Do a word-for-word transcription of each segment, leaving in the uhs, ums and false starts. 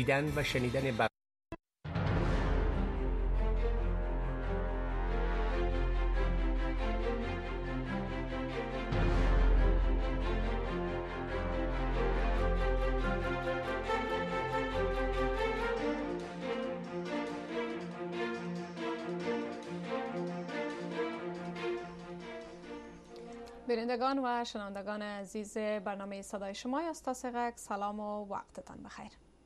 دیدن و شنیدن بر بینندگان و شنوندگان عزیز برنامه صدای شما است. تاسغک سلام و وقتتان بخیر.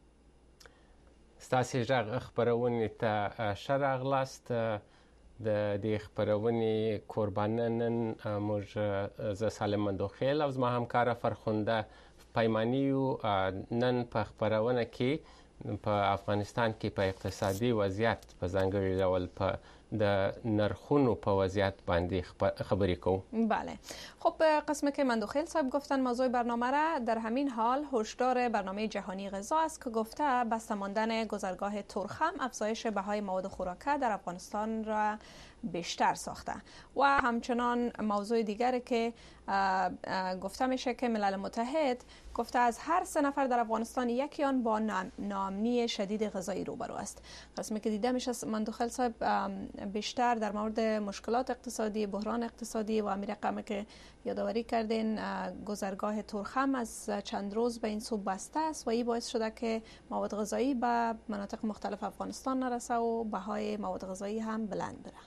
ستاسې غږ خپرونې ته ښه راغلاست. د دې خپرونې قربانه نن موږ زه سالم مندوخیل او زما همکاره فرخنده پیماني یو. نن په خپرونه کې په افغانستان کې په اقتصادي وضعیت په ځانګړي ډول په د نرخونو په وضعیت باندې خبری کوم. بله. خب قسم که مندوخیل صاحب گفتن موضوع برنامه را در همین حال هشدار برنامه جهانی غذا است که گفته بسته ماندن گذرگاه تورخم افزایش بهای مواد خوراکه در افغانستان را بیشتر ساخته و همچنان موضوع دیگری که گفته میشه که ملل متحد گفته از هر سه نفر در افغانستان یکی آن با ناامنی شدید غذایی روبرو است. قسمی که دیده میشه مندوخیل صاحب بیشتر در مورد مشکلات اقتصادی، بحران اقتصادی و امیر رقمی که یادآوری کردین گذرگاه تورخم از چند روز به این سو بسته است و این باعث شده که مواد غذایی به مناطق مختلف افغانستان نرسه و بهای مواد غذایی هم بلند بره.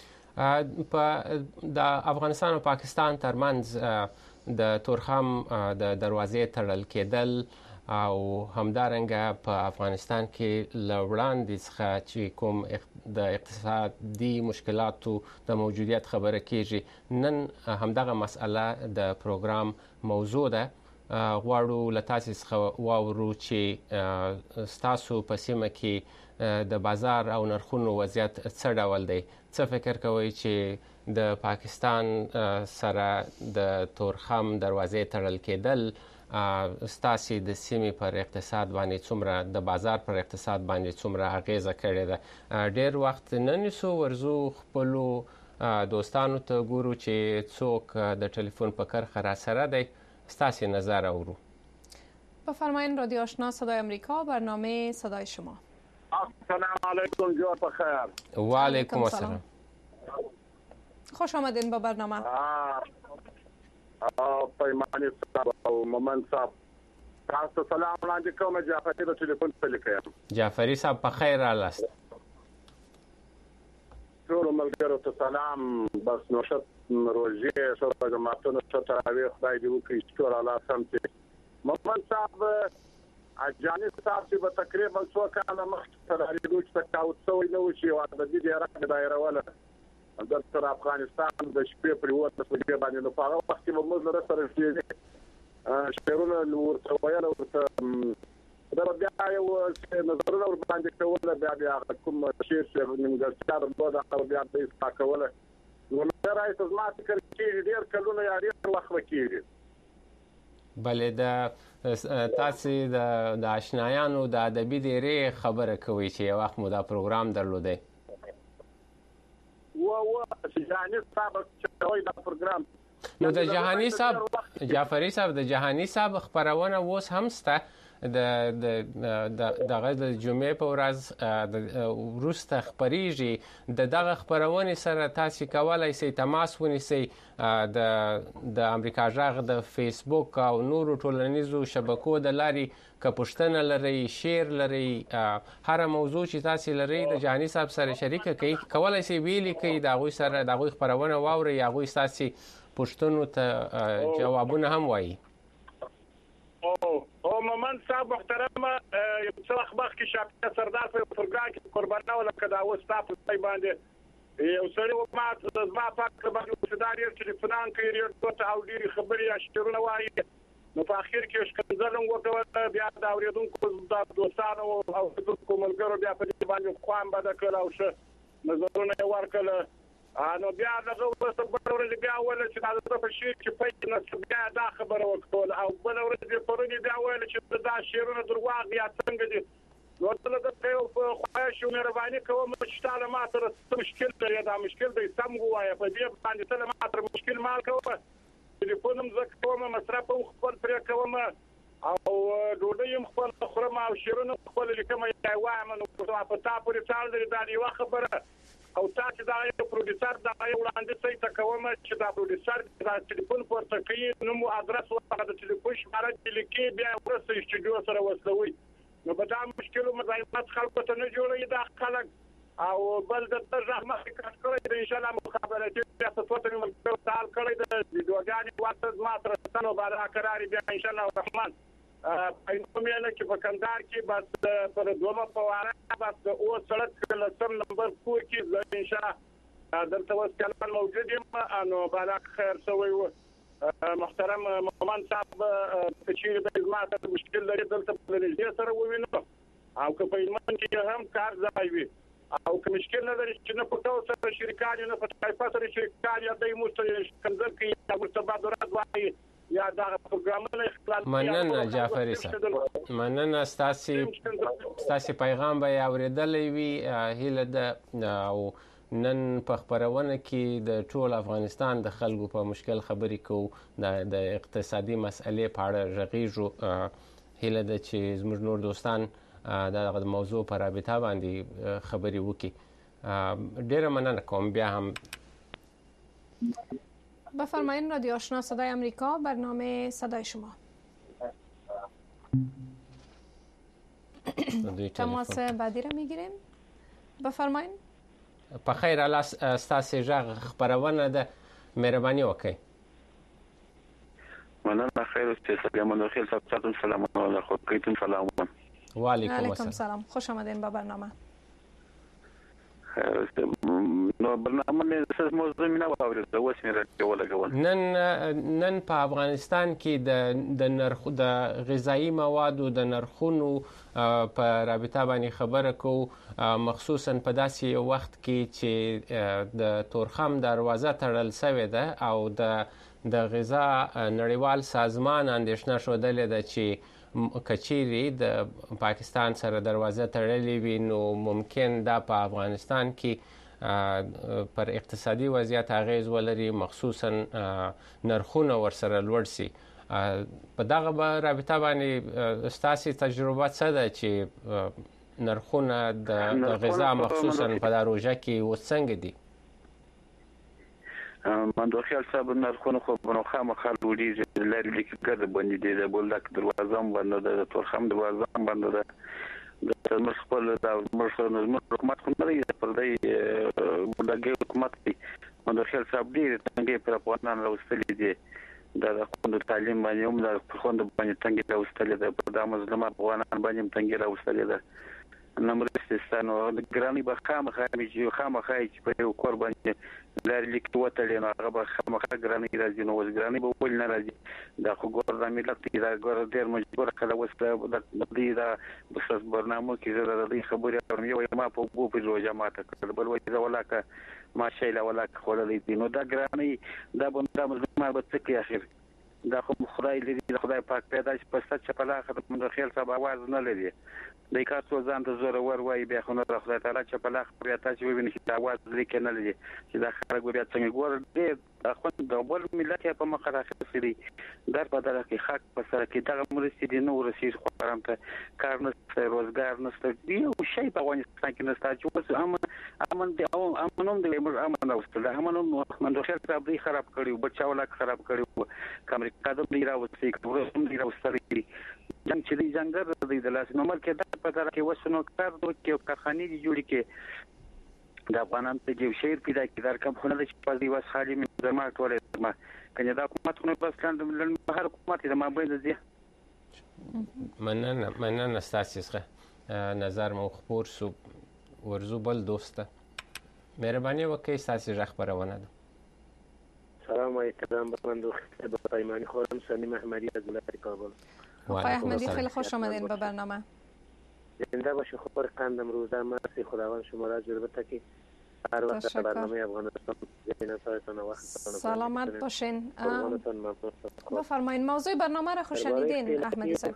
په د افغانستان او پاکستان ترمنځ د تورخم د دروازې تړل کېدل او همدارنګه په افغانستان کې له وړاندې څخه چې کوم د اقتصادي مشکلاتو د موجودیت خبره کېږي، نن همدغه مسأله د پروګرام موضوع ده. غواړو له تاسې څخه واورو چې ستاسو په سیمه کې د بازار او نرخونو وضعیت څه ډول دی. څه فکر کوئ چې د پاکستان سره د تورخم دروازې تړل کېدل ستاسې د سیمې پر اقتصاد باندې څومره، د بازار پر اقتصاد باندې څومره اغیزه کړې ده؟ ډېر وخت نه نیسو، ورځو خپلو دوستانو ته ګورو چې څوک د ټلیفون په کرښه راسره دی. ستاسې نظر اورو. بفرمایید. رادیو آشنا صدای امریکا، برنامه صدای شما. السلام علیکم. جوار بخیر. و علیکم السلام. خوش آمدین با برنامه. پیمانی صاحب او مومن صاحب، تاسو سلام وړاندې کوم. جعفري د ټلیفون په لیکم. جعفري صاحب په خیر رالاست. ټول ملګرو ته سلام. بس نو شت روزي شو د ماتونو تراوی خدای دې وکړي چې ټول الله سم چې مومن صاحب اجاني صاحب چې په تقریبا څو کاله مخکې تراریدو چې تاوت سوې نو شي او د دې راکې دایره ولا د تر افغانستان د شپې پر وته په باندې نو په هغه وخت کې موږ سره سره شي شهرونه ورته ویل ورته دا بیا یو نظرونه ور باندې کول بیا بیا کوم شي چې نیمګړتیا درلوده او بیا د استاکوله نو راځي چې ما فکر کې ډیر کلونه یا ډیر وخت وکړي. بلې د تاسې د آشنایانو د ادبي ډیرې خبره کوي چې یو وخت مو دا پروګرام درلودی. و و جهاني صاحب چې دا پروګرام نو د جهاني صاحب جعفري صاحب د جهاني صاحب خبرونه اوس هم شته. د د دغه د جمعې په ورځ وروسته خپریږي. د دغه خبرونې سره تاسو کولای شئ تماس ونیسئ. د د امریکا غږ د فیسبوک او نورو ټولنیزو شبکو د لارې که پوښتنه لرئ، شیر لرئ، هر موضوع چې تاسو لرئ د جهاني صاحب سره شریک کړئ، کولای شئ ویلي کړئ، د هغوی سره د هغوی خبرونه واورئ، هغوی ستاسو پوښتنو ته جوابونه هم وایي. او او مومن صاحب محترم، یو څه وخت مخکې شاپیر سردار په پروګرام کې قربانه ولکه دا اوس تاسو ته باندې یو سړی ما د زما پاک باندې وسداري چې فلان کې ریډیو ته او ډیری خبري اشترونه وایي. نو په اخر کې شکنځلم وکړه، بیا دا اوریدونکو د دوستانو او د کوملګرو بیا په دې باندې خوان بد کړ او شه نظرونه ورکړه. نو بیا دغه وسه بل ورځ بیا ول چې دا په شیر کې پېټ نه بیا دا خبره وکړه او بل ورځ په ورځ بیا ول چې دا شیرونه درواغ یا څنګه دي. نو ته دا په خواهش او مهرباني کوم چې تعالی ما سره مشکل دی، دا مشکل دی سم وایي په دې باندې ته ما سره مشکل مال کوه. ټلیفون هم زه کوم، مصرف هم خپل پرې کوم. او ډوډۍ هم خپل خورم او شیرونه خپل لیکم یا وایم نو په تا پورې څال دی دا یو خبره او تاسو دا یو پروډوسر دا یو وړاندې څه ته کوم چې دا پروډوسر دا ټلیفون پورته کوي نو مو ادرس ورته د ټلیفون شماره لیکي بیا ورسره استودیو سره وسلوي نو په دا مشکل مزاحمت خلکو ته نه جوړي دا خلک او بل د زحمت کړی ان شاء الله مخابراتي ریاستونه موږ تعال کړی د ویډیوګانې واسطه ما تر څنګه بعد قرار بیا ان شاء الله الرحمن په میله کې په کندهار کې بس پر دومره پواره بس او سړک لسم نمبر کور کې ان شاء الله دلته اوس کلان موجود یم انو بالاک خیر سوی و محترم مومن صاحب په چیرې د ما ته مشکل لري دلته په لږه سره ووینم او که په ایمان کې هم کار ځای وي او که مشکل نه لري چې نه په تاسو سره شریکان نه په تاسو سره شریکان یا د مستری کنځل کې یا مستبادرات وایي یا دا پروګرامونه اختلال مننه جعفري صاحب مننه ستاسو ستاسو پیغام به اوریدلې وي هیله ده او نن په خبرونه کې د ټول افغانستان د خلکو په مشکل خبرې کوو د اقتصادي مسئلې په اړه غږیږو هیله ده چې زموږ نور دوستان دا موضوع پر رابطه باندې خبرې وکړي ډیره مننه کوم بیا هم بفرمایید رادیو آشنا صدای آمریکا برنامه صدای شما تماس بعدی را میگیریم بفرمایید په خیر الله ستاسو ژغ خبرونه ده مهرباني وکړئ مننه خیر اوسئ سلام علیکم صاحب سلام علیکم سلام و علیکم السلام خوش آمدین به برنامه نو برنامه مې موضوع مې نه واورېده اوس مې راټولول نن نن په افغانستان کې د د نرخ د غذایی موادو د نرخونو په رابطه باندې خبره کوو مخصوصا په داسې وخت کې چې د تورخم دروازه تړل شوې ده او د د غذا نړیوال سازمان اندېښنه شودلې ده چې کچيري د پاکستان سره دروازه تړلې وي نو ممکن دا په افغانستان کې پر اقتصادي وضعیت اغیز ولري مخصوصا نرخونه ورسره لوړ شي په دغه رابطه باندې ستاسو تجربه څه ده چې نرخونه د غذا مخصوصا په دروژه کې وڅنګ دي من دو خیال صاحب نرخونه خو بنو خامخا لوړیږي لري لیکي ګرځ باندې دي د بولدک دروازه باندې د تورخم دروازه باندې د د خپل د مرشد حکومت خو نه لري پر دې بولدک حکومت دی من دو خیال صاحب دې څنګه پر افغانان راوستلې دي د خوند تعلیم باندې هم د خوند باندې څنګه راوستلې ده د مظلوم افغانان باندې څنګه راوستلې ده نمبر استثناء او ګرانی به خامخا چې خامخا چې په یو کور باندې لاري لیکو وتلې نو هغه به خامخا ګرانی راځي نو ګرانی به ول نه راځي دا خو ګور د ملت دا ګور ډیر مجبور کله وسته د دې دا بس برنامه کې زړه د خبرې او یو ما په بو په روزه ماته کړل بل وایي دا ولاکه ما شي لا ولاکه خولې دي نو دا ګرانی دا بنده مزما به څه کې اخر دا خو خدای لري خدای پاک پیدا چې په ست چپلا خدای من خیال صاحب आवाज نه لري د کارتو ځان ته زور ور وای به خو نه خدای تعالی چپلا بیا تاسو وینئ چې आवाज لري کنه لري چې دا خلک بیا څنګه ګور دې خو د بل ملت په مخه راخسي دي در په دغه کې حق په سره کې دغه مرستې دي نو رسید خو پرم ته کار نه روزګار نه ستې یو شی په افغانستان کې نه ستاسو چې امن امن دي او امنوم دي امن اوستل امنوم من خیال صاحب خراب کړیو بچاولا خراب کړیو امریکا د میرا وسې کوم میرا وسري جنگ چې دی څنګه د دې لاس نو مرکه د په دغه کې وسنو کار دوه کې کارخانه دي جوړې کې د افغانان ته یو شعر پیدا کړه کوم خلک چې په دې وس خالي من زما ټوله ما کنه دا حکومت خو بس لاندې لن هر حکومت د ما بین دي مننه مننه ستاسو نظر مو خبر سو ورزو بل دوسته مهرباني وکړئ ستاسو خبرونه ده سلام علیکم بندو خدمت پیمانی خورم سلیم احمدی از ولایت کابل آقای احمدی خیلی خوش آمدین به برنامه زنده باشی خبر قندم روزه مرسی خداوند شما را جلوه تکی هر وقت برنامه افغانستان زینتایتان وقت سلامت باشین بفرمایید موضوع برنامه را خوش شنیدین احمدی صاحب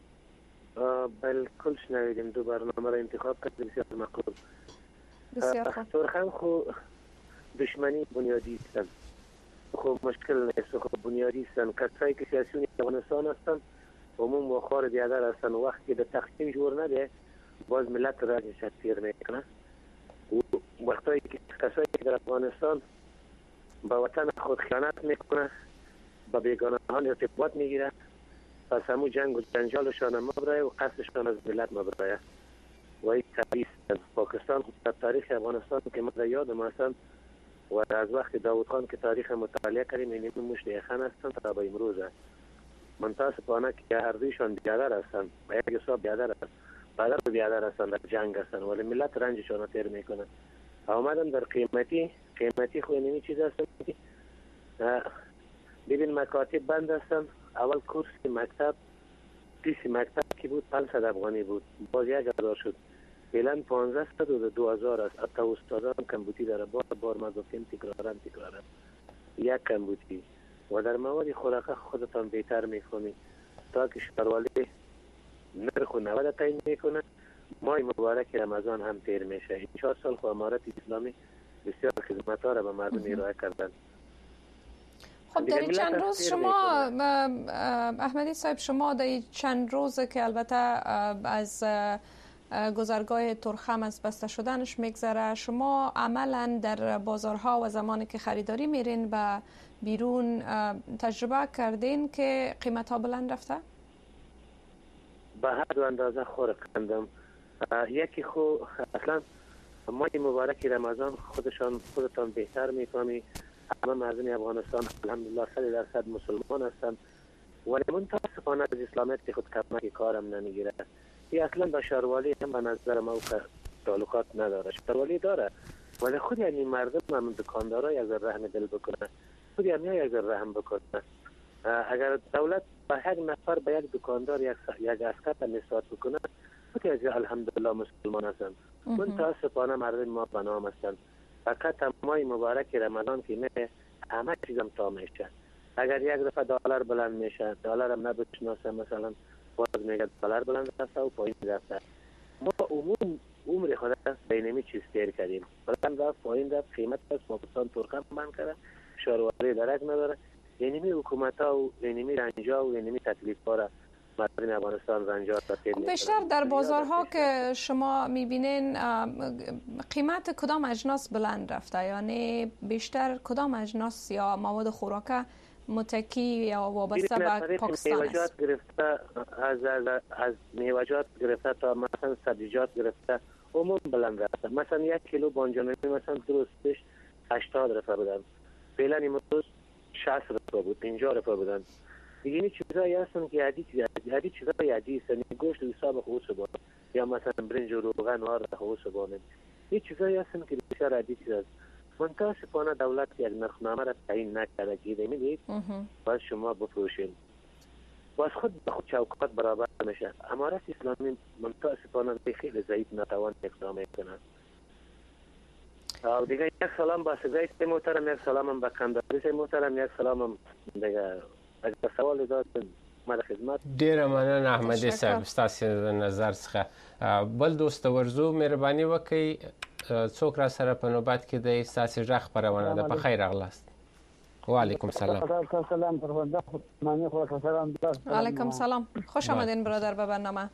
بالکل شنیدیم دو برنامه را انتخاب کردیم بسیار مقبول بسیار خوب تورخم خو دشمنی بنیادی است خب مشکل نیست خب بنیادی هستند کسایی که سیاسیون افغانستان هستند عموم و خار بیادر هستن و وقتی به تقسیم جور نده باز ملت راجش تیر میکنه. وقتی که کسایی که در افغانستان با وطن خود خیانت میکنه، با بیگانهان ارتباط میگیره، پس همون جنگ و جنجالشان مبرای و قصدشان از ملت مبرای و این تبعیست از پاکستان در تاریخ افغانستان که ما در یادم هستن و از وقت داود خان که تاریخ مطالعه کردیم این مشت یخن هستن تا به امروز منتاسبانه که هر دویشان بیادر هستن و یک حساب بیادر هستن برادر بیادر هستن در جنگ هستن ولی ملت رنجشان تیر میکنن. آمدن در قیمتی قیمتی خو اینمی چیز هستن ببین مکاتب بند هستن. اول کورس مکتب پیش مکتب که بود پانصد افغانی بود باز یک هزار شد فعلا پانزده صد و دو هزار است. حتی استادان کمبوتی داره بار بار ما گفتیم تکرارن تکرارن یک کمبوتی و در مواد خوراک خودتان بهتر میکنی تا که شهروالی نرخ و نود تعیین میکنه. ماه مبارک رمضان هم تیر میشه. این چهار سال خو امارت اسلامی بسیار خدمت ها را به مردم ارائه کردن. خب در این چند روز شما احمدی صاحب شما در این چند روز که البته از گذرگاه ترخم از بسته شدنش میگذره شما عملا در بازارها و زمانی که خریداری میرین و بیرون تجربه کردین که قیمت ها بلند رفته؟ به هر دو اندازه خور کندم. یکی خو اصلا ماه مبارک رمضان خودشان خودتان بهتر میکنی. همه مردم افغانستان الحمدلله صد درصد مسلمان هستند ولی متاسفانه از اسلامیت خود کمک کارم نمیگیره. این اصلا با شهروالی هم به نظر ما تعلقات نداره. شهروالی داره ولی خود یعنی مردم هم دکاندارا یک ذره رحم دل بکنه، خود یعنی یک ذره رحم بکنه. اگر دولت با هر نفر به یک دکاندار یک یک اسکات نسبت بکنه خود از الحمدلله مسلمان هستند. متاسفانه مردم ما به نام هستند. فقط ماه مبارک رمضان که نه همه چیزم تا میشه. اگر یک دفعه دلار بلند میشه دلار هم نبشناسه مثلا باز میگه دلار بلند رفته و پایین رفته. ما عموم عمر خود بینمی چیز تیر کردیم بلند رفت پایین رفت قیمت از پاکستان ترخم بند کرده شهرواری درک نداره. اینمی حکومت ها و اینمی رنجا و اینمی تکلیف ها را مردم افغانستان رنجا را تیر میکنه. بیشتر در بازارها که شما میبینین قیمت کدام اجناس بلند رفته یعنی بیشتر کدام اجناس یا مواد خوراک متکی یا وابسته به پاکستان است؟ گرفته از از از میوه‌جات گرفته تا مثلا سبزیجات گرفته عموم بلند رفته. مثلا یک کیلو بانجان مثلا درستش هشتاد روپیه بودن فعلا امروز شصت روپیه بود پنجاه روپیه بودن. دیگه این چیزایی هستن که عادی عادی چیزای عادی هستن. گوشت حساب خوش بود یا مثلا برنج و روغن و آرد خوش بود. این چیزایی هستن که بسیار عادی چیز است. متاسفانه دولت یک نرخنامه را تعیین نکرده که میدید باید شما بفروشین باز خود به خود چوکات برابر میشه. امارت اسلامی متاسفانه خیلی ضعیف نتوان اقدام میکنه. و دیگه یک سلام با سگای محترم، یک سلام با کنداری محترم، یک سلام دیگه اگر سوال داد ما خدمت. ډیره مننه احمدي صاحب ستاسو د نظر څخه. بل دوست ورزو مهرباني وکړئ څوک را سره په نوبت کې د ستاسو غږ خپرونه ده. په خیر راغلاست. وعلیکم سلام. سلام پرونده معنی خو سلام. علیکم سلام. خوش آمدین برادر به برنامه.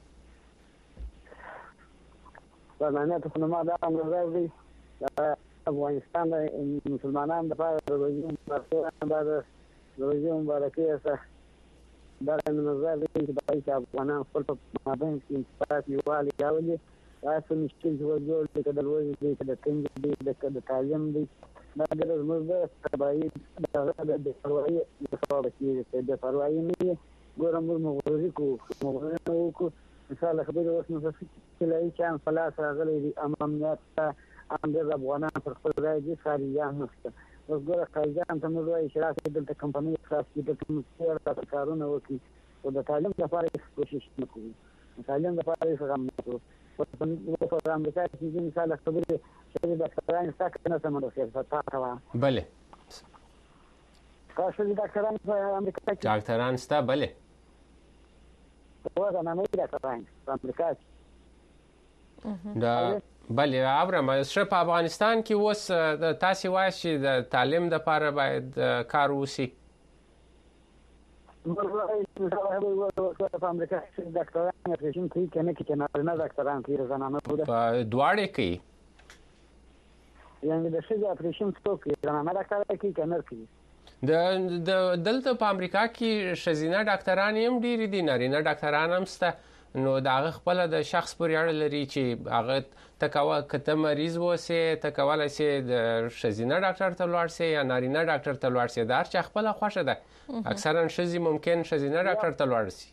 برنامه ته ما دا امر دی افغانستان د مسلمانانو لپاره د روزي مبارکي د روزي مبارکي سره دا نظر دی چې باید افغانان خپل په مابین کې انتفاق یوالي راولي. تاسو مشکل جوړ دي د روزي دی د څنګه دی د تعلیم دی دا د زموږ تبعی د فروعي د فروعي د فروعي نه ګورم موږ کو موږ کو مثال خبره اوس نو چې لای چان فلاس راغلي دي اماميات ام د افغانان پر خپل ځای دي خارجيان نشته. اوس ګوره خارجيان ته موږ وایي چې راځي دلته کمپنۍ خاص دي د مسیر تاسو کارونه وکړي او د تعلیم لپاره کوشش وکړي. تعلیم لپاره څنګه موږ په امریکا کې مثال خبره چې د ډاکټرانو څخه نه سمون راځي فتاوا. بله. تاسو د ډاکټرانو په امریکا کې ډاکټران ستا بله. واه نه مې ډاکټران په امریکا کې. دا بله ابرام شپ په افغانستان کې اوس تاسو وایي چې د تعلیم لپاره باید کار وشي. په امریکا کې ډاکټران اپریشن کوي کنه کې نه نه ډاکټران کوي زنانه بوده په دواړه کې یعنی د شې اپریشن څوک زنانه ډاکټر کوي کنه کوي د د دلته په امریکا کې شزینه ډاکټران هم ډیر دي نارینه ډاکټران هم شته نو دا خپل د شخص پورې اړه لري چې هغه تکوا کته مریض وسه تکواله سي د شزینه ډاکټر ته لاړ سي یا نارینه ډاکټر ته لاړ سي دا چې خپل خوښه ده اکثرا شزي ممکن شزینه ډاکټر ته لاړ سي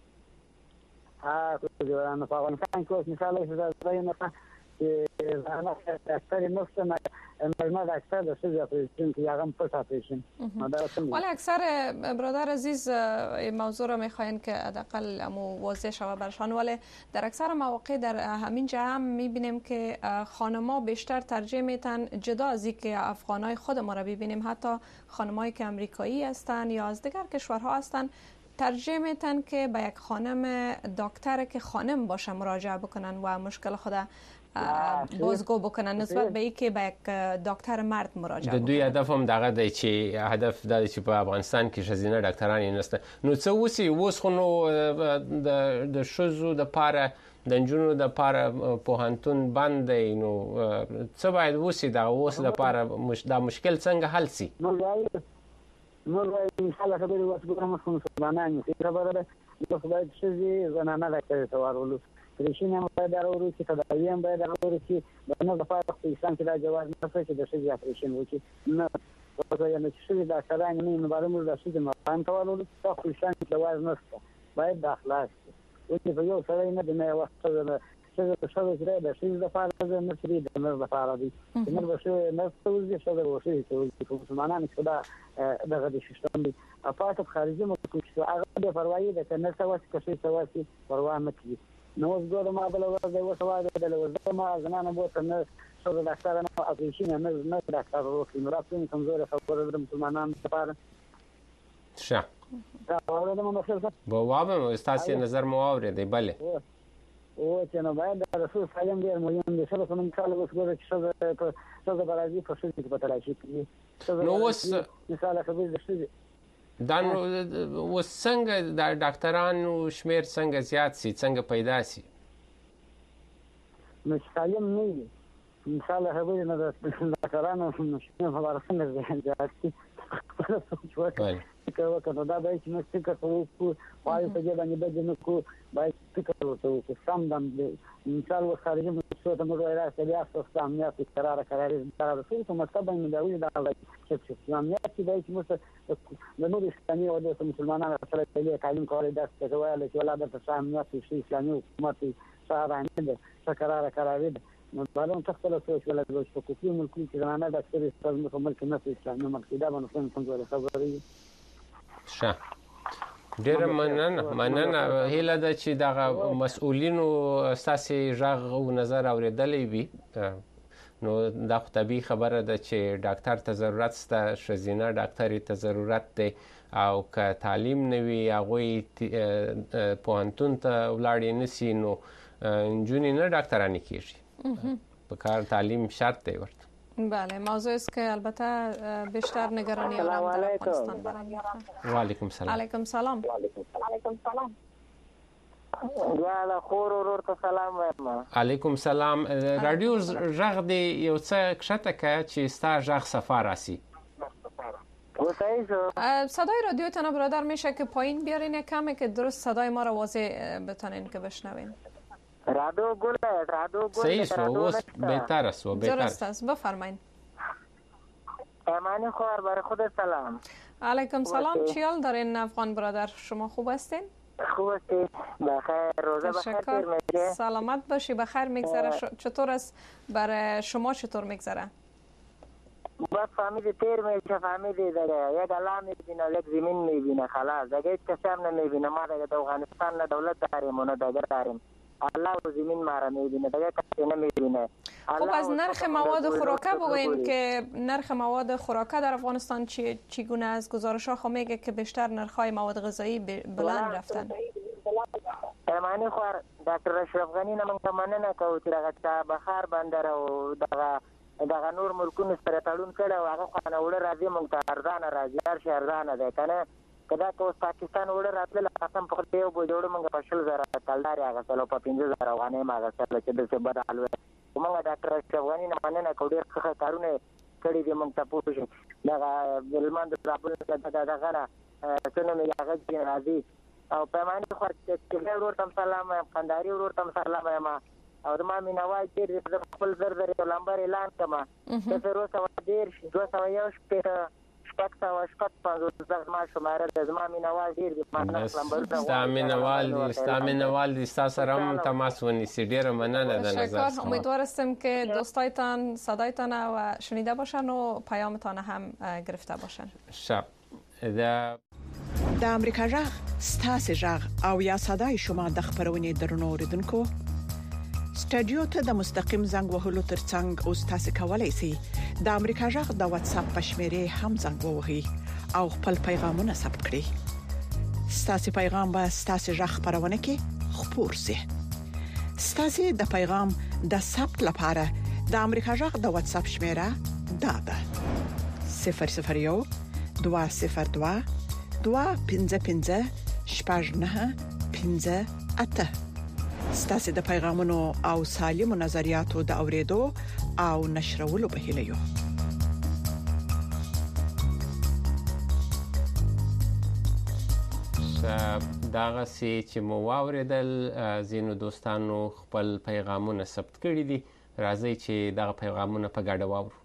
ها کو جوړانه په افغانستان کې مثال یې زړه نه چې زنانه ډاکټر نو څه نه نه ډاکټر د شزي اپریشن کې هغه په اپریشن ولی اکثر برادر عزیز موضوع را میخواین که حداقل واضح شود برشان ولی در اکثر مواقع در همین جا هم میبینیم که خانم‌ها بیشتر ترجیح میتن جدا از اینکه افغانای خود ما را ببینیم حتی خانمایی که امریکایی هستند یا از دیگر کشورها هستند ترجیح میتن که به یک خانم دکتر که خانم باشه مراجعه بکنن و مشکل خود بازگو بکنن نسبت به اینکه به یک دکتر مرد مراجعه بکنن. د دوی هدف هم دغه دی چې هدف دا چې په افغانستان کې ښځینه ډاکټران نشته. نو څه وسی اوس خو نو د د ښځو د پاره د نجونو د پاره پوهنتون بند دی نو څه باید وسی دا اوس د پاره دا مشکل څنګه حل سي؟ نو وايي مثال خبرې واسګورم مسخون سبانه چې خبره ده نو باید شزي زنانه راکړي توارولو پریشین هم باید راوړو چې تداوی هم باید راوړو چې د نه د پاره په انسان کې دا جواز نه کوي چې د شزي اپریشن وکړي نه په یوه چې شزي دا کاران نه نه معلومه ده چې ما توارولو په انسان کې جواز نشته باید د اخلاص او چې په یو سره نه د نه وخت نه چې د شزي سره د شزي د پاره نه سری د نه د پاره دي نه به شو نه توزي شو د وشي چې مسلمانانو کې دا دغه د سیستم دی اپاته خارجي ملکو چې هغه د پروايي د کنه سواسي کشي سواسي پروا نه کوي نو وګوره ما بل ورځ یو سوال د ورځ ما زنانه بوته نه څو د ډاکټر نه اپریشن نه نه ډاکټر وکړي نو راځي کمزور خبره د مسلمانانو لپاره ښه دا اورل مو مسله به وابم استاد نظر مو اورېدی بله او چې نو باید د رسول سلام ډیر مهم دي څه کوم مثال وګورئ چې څه څه د برازي په څه کې پته راشي نو اوس مثال خبرې د څه دا نو اوس څنګه د ډاکټرانو شمیر څنګه زیات سي څنګه پیدا سي نو سالم نه وي مثال خبرې نه د ډاکټرانو شمیر خبره څنګه زیات سي که وکړو دا به چې موږ فکر کوو پای په دې باندې به نه کوو باید فکر وکړو چې سم دم مثال و خارجي مسو ته موږ راځي بیا تاسو امنیت قرار قرار قرار رسول ته مطلب باندې دا وی دا چې امنیت چې دی چې موږ د نور اسلامي او د مسلمانانو سره په تعلیم کولای دا څه وایي چې ولا د امنیت شي اسلامي حکومت سره نه ده څه قرار قرار دي نو بالون تخلص سوچ ولا د حقوقي ملکي چې نه د اکثر استاد په ملک نه اسلامي ملک دا باندې څنګه خبرې ښه ډېر مننه مننه هیله ده چې دغه مسؤلینو اساسي ژغ او نظر اوریدلې وي نو دا خو طبیعي خبره ده چې ډاکټر ته ضرورت شته ښځینه ډاکټري ته ضرورت دی او که تعلیم نه وي هغوی پوهنتون ته ولاړې نه سي نو نجونې نه ډاکټرانې کېږي په کار تعلیم شرط دی ورته بله موضوع است که البته بیشتر نگرانی آدم در افغانستان برانگیخته. و علیکم سلام. علیکم سلام. علیکم سلام. والا خور ورور ته سلام وایم. علیکم سلام. رادیو ژغ دی یو څه کښته که چې ستا ژغ صفا راسي. صدای رادیو تان برادر میشه که پایین بیارین کمه که درست صدای ما را واضح بتونین که بشنوین. رادو گل رادو گل صحیح سو اوس بهتر است و بهتر درست است بفرمایید. امانی خوار بر خود سلام. علیکم سلام چی حال دارین افغان برادر شما خوب هستین؟ خوب هستید بخیر روزه بخیر میگذره سلامت باشی بخیر میگذره چطور است برای شما چطور میگذره؟ باید فهمیدی تیر میشه فهمیدی دیگه یک الله میبینه یک زمین میبینه خلاص دیگه هیچ کسی هم نمیبینه ما دیگه افغانستان نه دولت داریم و نه دیگه داریم الله و زمین ما را میبینه دیگه کسی نمیبینه. خب از نرخ مواد خوراکه بگوین که نرخ مواد خوراکه در افغانستان چی چگونه است؟ گزارش ها میگه که بیشتر نرخ های مواد غذایی بلند رفتن. امانی خوار دکتر اشرف غنی نه موږ مننه کوو چې دغه بخار بندر او دغه دغه نور ملکونو سره تړون کړی او هغه خو نه وړه راځي موږ ته ارزانه راځي هر شي ارزانه دی که نه کدا که اوس پاکستان وړه راتله قسم په خدای یو به جوړ موږ په شل زره کلدارې اغستل او په پنځه زره افغانۍ م اغستل چې داسې بد حال وی خو موږ ډاکټر اشرف غني نه مننه کوو ډېر ښه کارونه کړي دي موږ ته پوه شو دغه هلمند زابل دغه نه څه نوم یې هغه چې راځي او پیمانې خوا چې ورور ته سلام وایم قنداري ورور ته سلام وایم او زما مینوال ډېر زه خپل زر زر یو لمبر اعلان کړم د زرو سوه دېرش دوه سوه یو شپېته شپږ سوه شپږ پنځوس زما شماره ده زما مینوال ډېر دي ستا مینوال دي ستا مینوال دي ستا سره هم تماس ونیسي ډېره مننه در نظر شکر امیدوار هستیم که دوستایتان صدایتان و شنیده باشن و پیامتان هم گرفته باشن. شب د د امریکا جغ ستاسو جغ او یا صداي شما د خبرونې درنو اوریدونکو سټډیو ته د مستقیم زنګ وهلو ترڅنګ او تاسو کولای شئ د امریکا جغ د واتس اپ پښمره هم زنګ ووهئ او خپل پیغامونه ثبت کړئ. ستاسو پیغام به ستاسو جغ خبرونه کې خپور شي. ستاسو د پیغام د ثبت لپاره د امریکا جغ د واتس اپ شمیره دا ده صفر صفر یو دوه صفر دوه دوه پنځه پنځه شپږ نه پنځه اته. ستاسو د پیغامونو او سالمو نظریاتو د اوریدو او نشرولو په هیله یو. داغه سي چې مو واوریدل زینو دوستانو خپل پیغامونه ثبت کړي دي راځي چې دغه پیغامونه په ګډه واورو.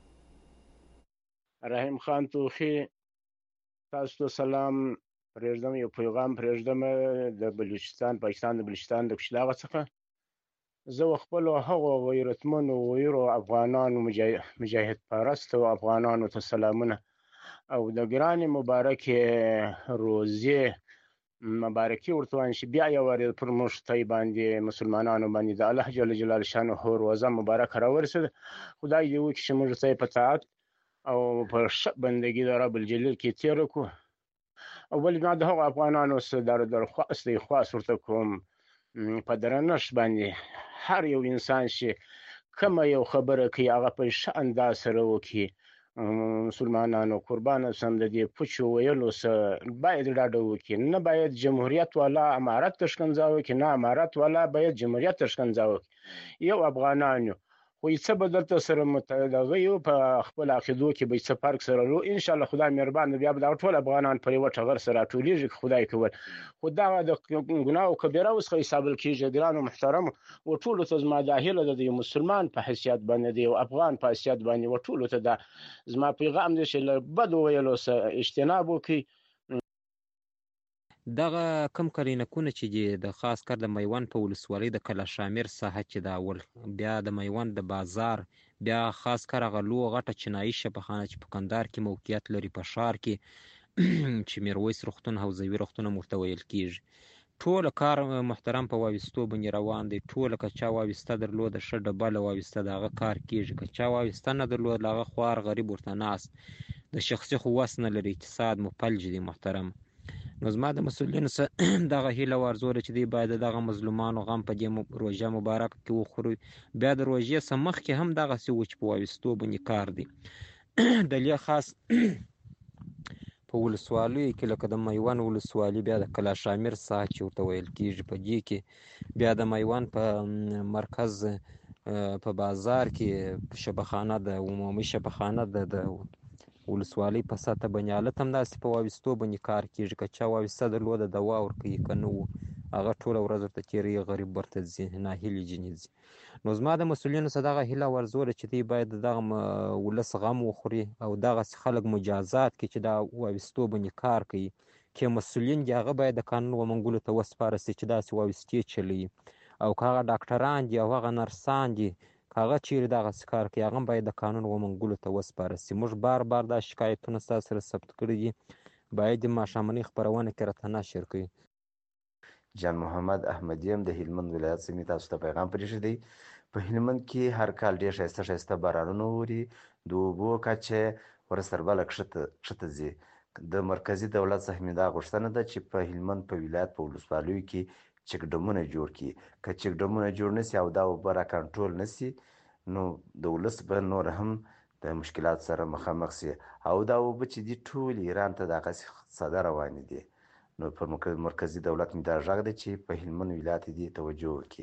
رحیم خان توخی تاسو ته سلام پرېږدم یو پیغام پرېږدم د بلوچستان پاکستان د بلوچستان د کشلاغه څخه زه خپل هغه غیرتمنو ویرو افغانانو مجاهد پرستو افغانانو ته سلامونه او د ګران مبارک روزي مبارکي ورته وایم چې بیا یو وارې پر موږ ته باندې مسلمانانو باندې د الله جل جلاله شانه روزه مبارک راورسېده. خدای دې وکړي چې موږ ته په طاعت او په ښه بندګي د رب الجلیل کې تېره کړو. او ولې ما د هغو افغانانو سره درخواست دی خواست ورته کوم په درنښت باندې هر یو انسان چې کومه یو خبره کوي هغه په ښه انداز سره وکړي. مسلمانانو قربان سم د دې پوچو ویلو سره باید ډاډه وکړي. نه باید جمهوریت والا امارت تشکنځا وکړي نه امارت والا باید جمهوریت تشکنځا وکړي. یو افغانانو خو څه بدلته سره متدغه یو په خپل عقیدو کې به څه فرق سره لرو ان شاء الله خدای مهربان بیا به ټول افغانان پر یو ټغر سره ټولیږي خدای کول. خو دا د ګناه کبیره اوس حساب کېږي ګران او محترم او ټول ته زما داخله د مسلمان په حیثیت باندې دی او افغان په حیثیت باندې او ټول ته دا زما پیغام دی چې بد ویلو سره اجتناب وکړي. دغه کم کلینکونه چې د خاص کر د میوند په ولسوالۍ د کلا شامیر ساحه چې دا ول بیا د میوند د بازار بیا خاص کر هغه لو غټه چینایي شبخانه چې په کندهار کې موقعیت لري په ښار کې چې میرویس روغتون حوزوي روغتون مرته ویل کېږي. ټول کار محترم په واویستو باندې روان دی. ټول که چا واویسته درلوده ښه ډبله واویسته د هغه کار کېږي. که چا واویسته نه درلود هغه خوار غریب ورته ناست د شخصي خو وس نه لري اقتصاد مو فلج دی محترم. نو زما د مسؤلینو سره دغه هیله ورزوله چې دی باید دغه مظلومانو غم په دې روژه مبارک کې وخوري. بیا د روژې څخه مخکې هم دغسې و چې په واویستو باندې کار دی. دلیه خاص په ولسوالیو کې لکه د میوند ولسوالي بیا د کلا شامیر ساحه چې ورته ویل کېږي په دې کې بیا د میوند په مرکز په بازار کې شبخانه د عمومي شبخانه د ولسوالۍ په سطح باندې حالت هم داسې په واویستو باندې کار کېږي. که چا واویسته درلوده دوا ورکوي که نه و هغه ټوله ورځ ورته تېروي غریب ورته ځي ناهیلې جنې ځي. نو زما د مسؤلینو څخه دغه هیله ورزوله چې دوی باید دغه ولس غم وخوري او دغسې خلک مجازات کړي چې دا واویستو باندې کار کوي چې مسؤلین دي هغه باید د قانون ومنګولو ته وسپاره سي چې داسې واویستې چلوي. او که هغه ډاکټران دي او هغه نرسان دي که هغه چیرې دغسې کار کوي هغه باید د قانون ومنګولو ته وسپاره سي. موږ بار بار دا شکایتونه ستاسو سره ثبت کړي دي باید د ماښامنۍ خپرونه کې راته نشر کړي. جان محمد احمدی هم د هلمند ولایت سیمې تاسو ته پیغام پرېښی دی. په هلمند کې هر کال ډېر ښایسته ښایسته بارانونه اوري د اوبو کچه ورستربله کښته ځي. د مرکزي دولت څخه مې دا غوښتنه ده چې په هلمند په ولایت په ولسوالیو کې چک ډمونه جوړ کړي. که چک ډمونه جوړ نشي او دا اوبه را کنټرول نشي نو د ولس به نور هم د مشکلات سره مخامخ شي او دا اوبه چې دي ټول ایران ته دغسې ساده روانې دي. نو پر مرکزی دولت می در غږ دی چې په هلمند ولایت دې توجه وکړي.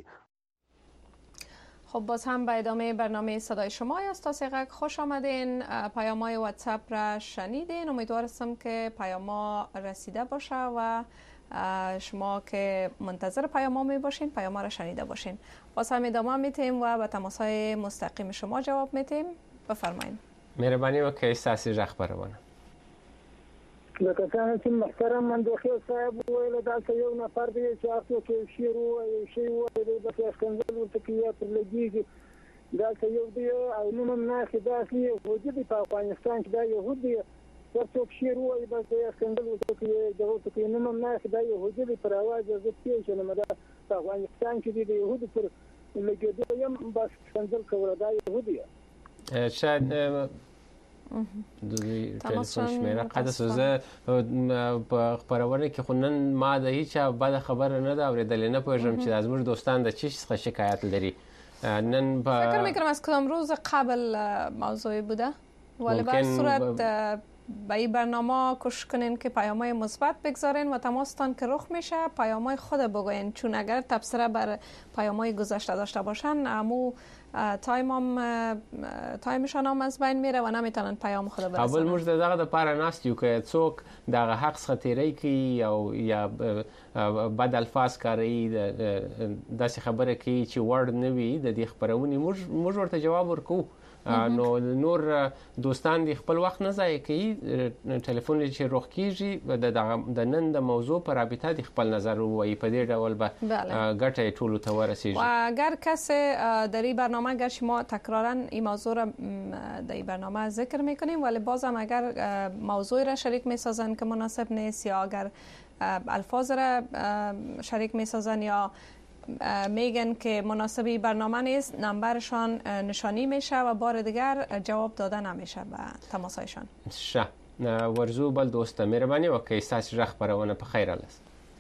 خب باز هم به ادامه برنامه صدای شما است. تا خوش آمدین. پیام‌های واتساپ را شنیدین. امیدوارم که پیام‌ها رسیده باشه و شما که منتظر پیام‌ها می باشین پیام‌ها را شنیده باشین. باز هم ادامه میتیم و به تماس‌های مستقیم شما جواب میتیم. بفرمایید. مهربانی وکړئ ستاسو غږ خبرونه. لکه څنګه چې محترم مندوخیل صاحب وویل دلته یو نفر دی چې هر څوک یو شعر ووایي شی ووایي بس یې ښکنځل ورته کوي یا پر لګېږي. دلته یو دی او نوم هم ناښي داسې یهودي دی په افغانستان کې دا یهود دی هر څوک شعر ووایي بس یې ښکنځل ورته کوي دغه ورته کوي نوم هم ناښي دا یهودي دی پر اواز یې زه پېژنم دا په افغانستان کې دی د یهودو پر لګېدو یم بس ښکنځل کوله دا یهودي شاید د تلیفون شمیره قدس زه په خبرونه کې خو نن ما د هیڅ بده خبره نه ده اورېدلې نه پوهېږم چې از موږ دوستان د چی څخه شکایت لري. نن په فکر میکنم از کدام روز قبل موضوعی بوده ولی به صورت به این برنامه کوشش کنین که پیام‌های مثبت بگذارین و تماستان که رخ میشه پیام‌های خود بگوین چون اگر تبصره بر پیام‌های گذشته داشته باشن امو تایم هم تایمشان هم از بین میره و نمیتونن پیام خود برسونن. اول موږ دغه د پاره ناست یو که څوک دغه حق څخه تیری کوي او یا بد الفاظ کاروي داسې خبره کوي چې وړ نه وي د دې خبرونې موږ موږ ورته جواب ورکو. نو نور دوستان دی خپل وخت نه ضایع کوي. ټلیفون چې روخ کیږي د نن د موضوع پر رابطه دی خپل نظر وایي په دې ډول به ګټه ټولو ته ورسیږي. و اگر کسی در این برنامه اگر شما تکرارا این موضوع را در این برنامه ذکر میکنیم ولی بازم اگر موضوع را شریک میسازن که مناسب نیست یا اگر الفاظ را شریک میسازن یا میگن که مناسبی برنامه نیست نمبرشان نشانی میشه و بار دیگر جواب داده نمیشه به تماسایشان. شه ورزو بل دوست مهربانی وکړئ ستاسو غږ خبرونه په خیر است.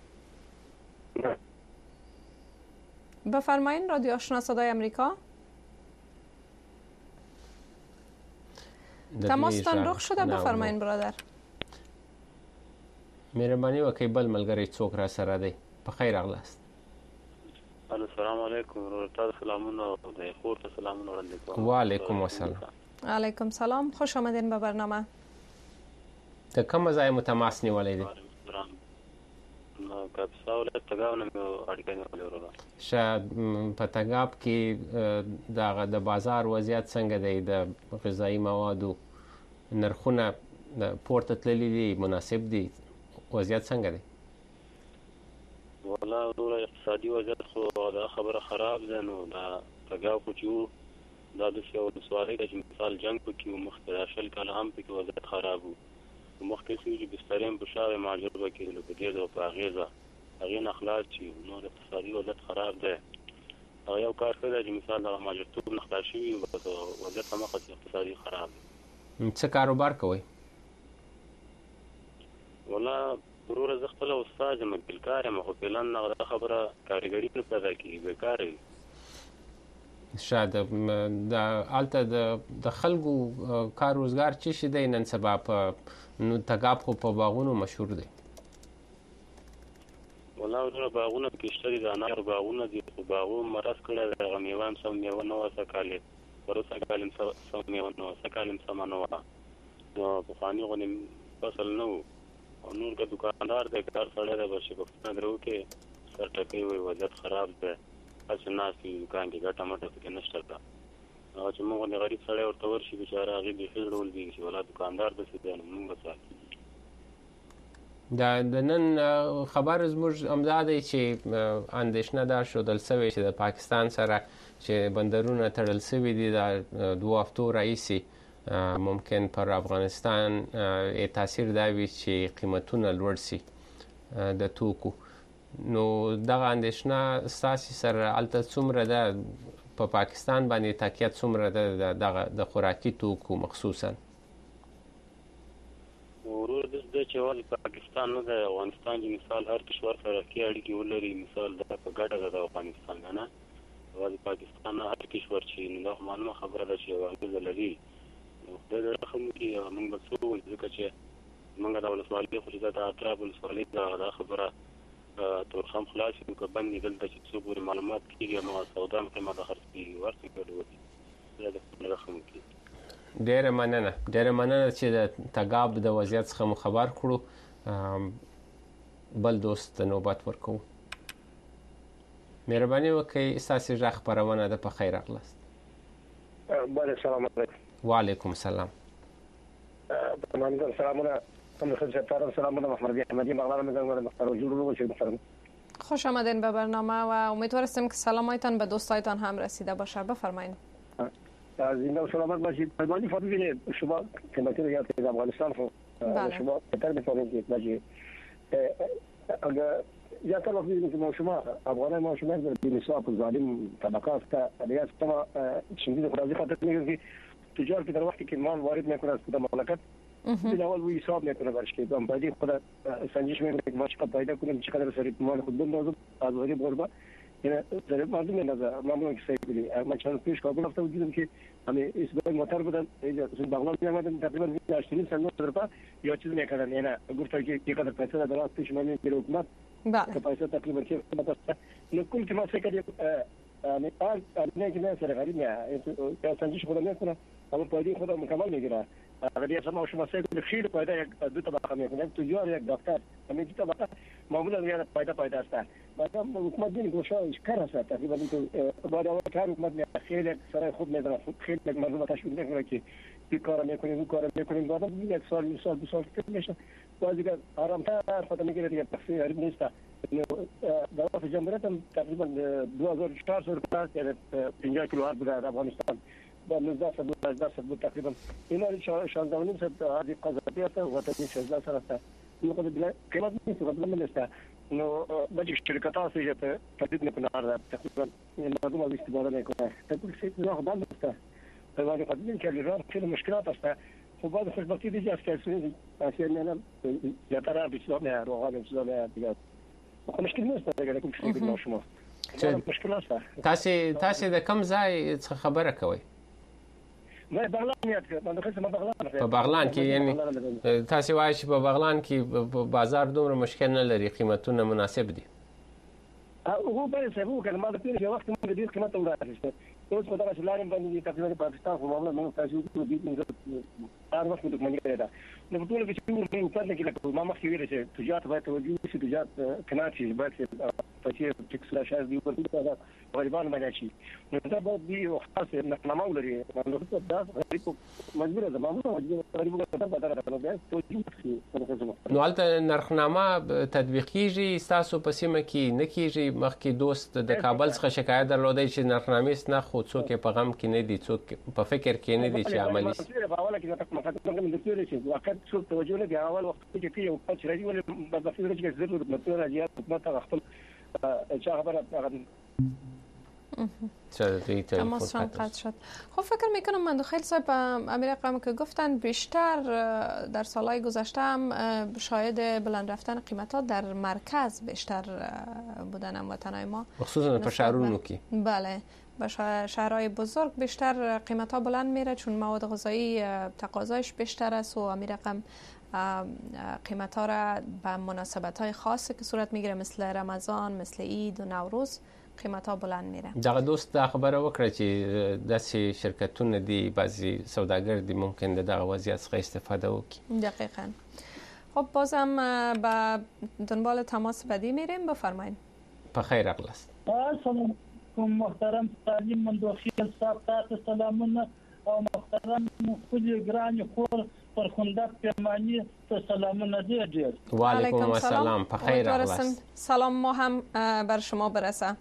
بفرمایین رادیو آشنا صدای امریکا. تماستان رخ شده بفرمایین برادر. مهربانی وکړئ بل ملګری څوک را سره دی په خیر اغلاست. السلام علیکم ورحمت سلامونه د خور ته سلامونه وړاندې کوم. و علیکم السلام. علیکم سلام خوش آمدین به برنامه. ته کوم ځای متماس نیولې دي؟ نو کاپسا ولایت تګاب نه اړیکه نیولې وروره. شاید په تګاب کې د د بازار وضعیت څنګه دی د غذایی موادو نرخونه پورته تللي دي مناسب دي وضعیت څنګه دی؟ والله وروره اقتصادي وضعیت خو دا خبره خراب ده نو دا تګاب خو چې دا د یو ولسوالۍ ده چې مثال جنګ پکې و مخکې دا شل کاله هم پکې وضعیت خراب و مخکې څه چې بسترې هم په شا معجبه کېدلو په دې ډول په اغېزه هغې نه خلاص شي نو د اقتصادي وضعیت خراب دی. هغه یو کار ښه دی چې مثال دغه ماجرتوب نه خلاص شوي بس وضعیت هماغسې اقتصادي خراب دی. څه کاروبار کوئ؟ والله وروره زه خپله استاد یم بیلکار یم خو فعلا دغه خبره کارګري نه پیدا کېږي بیکاره وي. شاید هلته د خلکو کار روزګار څه شی دی نن سبا په تګاب خو په باغونو مشهور دی؟ والله وروره باغونه پکې شته دي د انارو باغونه دي خو باغو مرض کړی دی هغه میوه هم سم میوه نه وه سږکال یې وروسته کال هم سم میوه نه وه سږکال هم سمه نه وه نو پخواني غوندې فصل نه و او نور که دکاندار دی کار سړی دی به شګفتونه درې وکړي سر ټکوي وایي وضعیت خراب دی هسې ناست وي دکان کې ګټه مټه پکې نشته ده هغه چې موږ غوندې غریب سړی ورته ورشي بېچاره هغې بیخي زړه ولوېږي چې ولا دکاندار داسې دی نو موږ به څه دا د نن خبر زموږ همدا دی چې اندېښنه دا ښودل سوې چې د پاکستان سره چې بندرونه تړل سوي دي د دوو هفتو راهیسې ممکن پر افغانستان تاثیر دا وي چې قیمتونه لوړ سي د توکو. نو دغه اندېښنه ستاسې سره هلته څومره ده په پاکستان باندې تاکیت څومره ده دغه د خوراکي توکو مخصوصا؟ ورور داسې ده چې یوازې پاکستان نه دی افغانستان چې مثال هر کشور سره ښې اړیکې ولري مثال دا په ګټه ده د افغانستان که نه یوازې پاکستان نه هر کشور چې نو دا خو معلومه خبره ده چې یوه اغېزه لري نو خدای دې رحم وکړي موږ به څه ووایو ځکه چې موږ د ولسوالۍ خصوصا د اطراف ولسوالۍ دا خبره تورخم خلاص کو باندې دلته چې څو پورې معلومات کیږي نو سودان قیمت خرڅي ورته کړو دا د رقم کې ډېر مننه ډېر مننه چې د تګاب د وضعیت څخه مو خبر کړو بل دوست نوبت ورکو مهرباني وکړئ اساسي ژغ خبرونه ده په خیر اغلاست بله سلام علیکم وعلیکم السلام تمام سلامونه من خدمتتون سلامونه محمد احمدی مقدار می‌ذارم مختار جورو باشه محترم خوش آمدین به برنامه و امیدوارم که سلامایتان به دوستایتان هم رسیده باشه. بفرمایید. از این دو سلامت باشید. فرمانی فاطمه شما خدمت ریاست افغانستان خو شما بهتر می‌فهمید که باجی اگر یا تا وقتی که ما شما افغانان ما شما در نصاب ظالم طبقات تا ریاست ما شدید خرازی خاطر میگه که تجار که در وقتی که مال وارد میکنه از کدام مملکت این اول وی حساب میکنه برش که من بعدی خود سنجش میکنه که ما چقدر پیدا کنیم چقدر سری مال خود بندازم از غریب غربا یعنی در مردم نظر معمولا که سعی کنی ما چند پیش کابل رفتم دیدم که همه اسبای موتور بودن اینجا بغلان میامدن تقریبا هشتاد سال طرفا یا چیز میکردن یعنی گفتن که چقدر پیسه در پیش من میره حکومت که پیسه تقریبا که مثلا نکول که ما فکر کنیم یعنی آن نه که نه سر غریب نه سنجش خود میکنه اما پایدی خود مکمل میگیره اگر یه سما شما سعی کنید خیلی پایدا یک دو طبقه میکنه تجار یک دکتر همین دو طبقه معمولا میاد پایدا پایدا است مثلا حکومت دین گوشش کار است تقریبا تو بعد اول کار حکومت خیلی سر خوب میدونه خیلی مردم تشویق میکنه که این کارا میکنیم اون کارا میکنیم بعد یک سال یک سال دو سال که میشه بازی که آرامتر خود میگیره دیگه تقصیر غریب نیست دولت جمهوریت هم تقریبا دو هزار و چهارصد تا پنجاه کیلو آرد در افغانستان با نوزده صد نوزده صد بود تقریبا اینا شانزده و نیم صد هذه قضاتی است و تقریبا شانزده صد است اینو خود بلا قیمت نیست قبل من است انه باجی شرکت ها سیجت تدید میکنه آرد تقریبا مردم از استفاده میکنه تقریبا سیت راه بند است ولی قدیم که ایران خیلی مشکلات است خب بعد خوشبختی دیگه است که اصلا نه زیادتر بیشتر نه روغان بیشتر نه دیگه مشکل نیست اگر کوم شي بینو شما مشکل است تاسو تاسو د کم ځای څخه خبره کوي نه بغلان یاد من خو ما بغلان په بغلان کې یعنی تاسو وایي چې په بغلان کې بازار دومره مشکل نه لري قیمتونه مناسب دي هو به سبب کله ما د پیښې وخت موږ د دې قیمت وړاندې اوس په دغه شلارم باندې تقریبا پاکستان خو معاملې موږ تاسو ته دې موږ هر وخت د کومې ده نو په ټول کې چې موږ په دې کې ما مخکې ویل چې تجارت باید توجه وشي تجارت کناچي باید په چې ټیکس لا شاید دی په دې غریبان باندې شي نو دا به دی خاصه نقنامه ولري نو دا غریب مجبور ده معمولا غریب ته په دغه توګه توجه نو البته نرخنامه تطبیقیږي تاسو په سیمه کې نه کیږي مخکې دوست د کابل څخه شکایت درلودی چې نرخنامې نه خو څوک په غم کې نه دي څوک په فکر کې نه دي چې عملي شي په اوله کې دا مخاطب کوم د تیوري چې وخت څوک توجه نه دی اول وخت کې کې یو څه راځي ولې په فکر کې ضرورت مطلب راځي حکومت خپل چې خبره تماس قطع شد. خب فکر میکنم مندوخیل صاحب امیر اقوام که گفتن بیشتر در سالهای گذشته هم شاهد بلند رفتن قیمت ها در مرکز بیشتر بودن هموطنای ما خصوصا په شهرونو کې بله به شهرهای بزرگ بیشتر قیمت ها بلند میره چون مواد غذایی تقاضایش بیشتر است و امیر اقوام قیمت ها را به مناسبت های خاصی که صورت میگیره مثل رمضان مثل عید و نوروز قیمت ها بلند میره. دغه دوست دا خبره وکړه چې داسې شرکتونه دي بعضی سوداګر دي ممکن دغه وضعیت څخه استفاده وکړي. دقیقاً. خب بازم به دنبال تماس بعدی میریم بفرمایید. په خیر اغلاست. سلام محترم سالم مندوخیل صاحب تاسو سلامونه او محترم خپل ګران خور پر خندق پیمانی ته سلامونه ډیر ډیر. و علیکم السلام په خیر اغلاست. سلام ما هم بر شما برسه.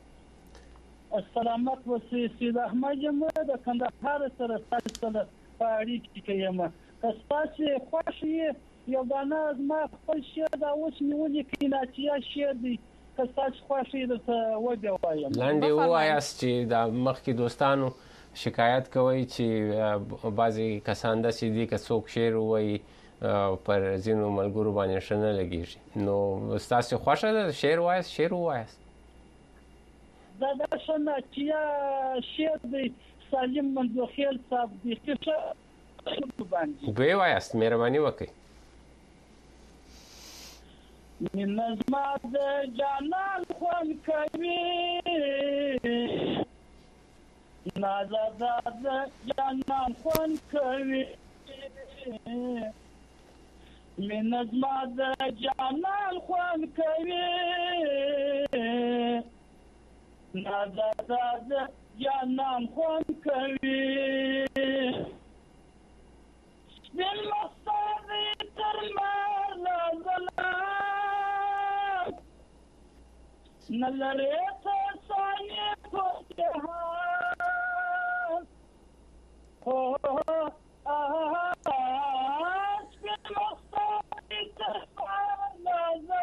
سلامت و سید احمد ما د کندهار سره سره پاړی کې یم تاسو خوشی یو دانه از ما خپل شی دا اوس نیولې کیناتیا شی دی تاسو خوشی د وځي وایم لاندې وایاست چې د مخکې دوستانو شکایت کوي چې بعضی کسان د سیدی که څوک شعر وایي پر ځینو ملګرو باندې شنه لګیږي نو تاسو خوښه ده شعر وایاست شعر وایاست دا د شناتیا شعر دی سالم مندوخیل صاحب دی چې باندې دوی وایاست مهرباني وکړئ مینه زما د جانان خوند کوي نازاده د جانان خوند کوي مینه زما د جانان خوند کوي نازاده د جانان خوند کوي سپین مستانې تر ماله ځلام نه لرې څه ثانیې په جهان سپین مستانې تر ماله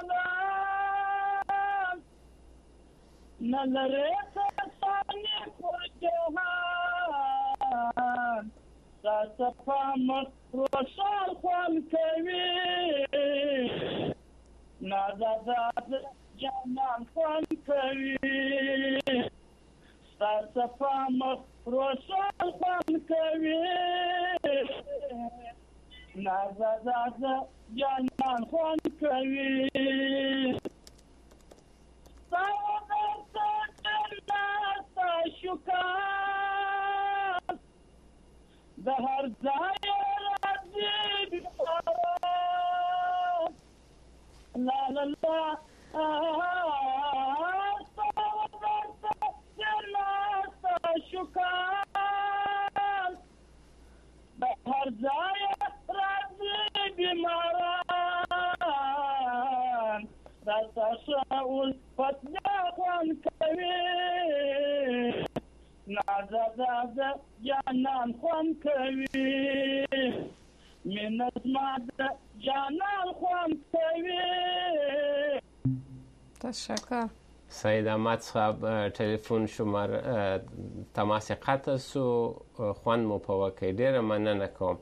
ځلام نه لرې څه ثانیې په جهان دا صفا مخ روشن خوند کوي نازاده د جانان خوند کوي ستا صفا مخ روشن خوند کوي نازاده د جانان خوند کوي ستا ورته جنت شکر د هر ځای راځي باران لا لا لا ستا ورته جنت شکر د هر ځای راځي بیماران دا تشاؤل فتنه خوند کوي نازاده د جانان خوند کوي مینه زما د جانان خوند کوي. تشکر. سید احمد صاحب ټلیفون شمار تماس قطع سو خوند مو په وکړ ډیره مننه کوم.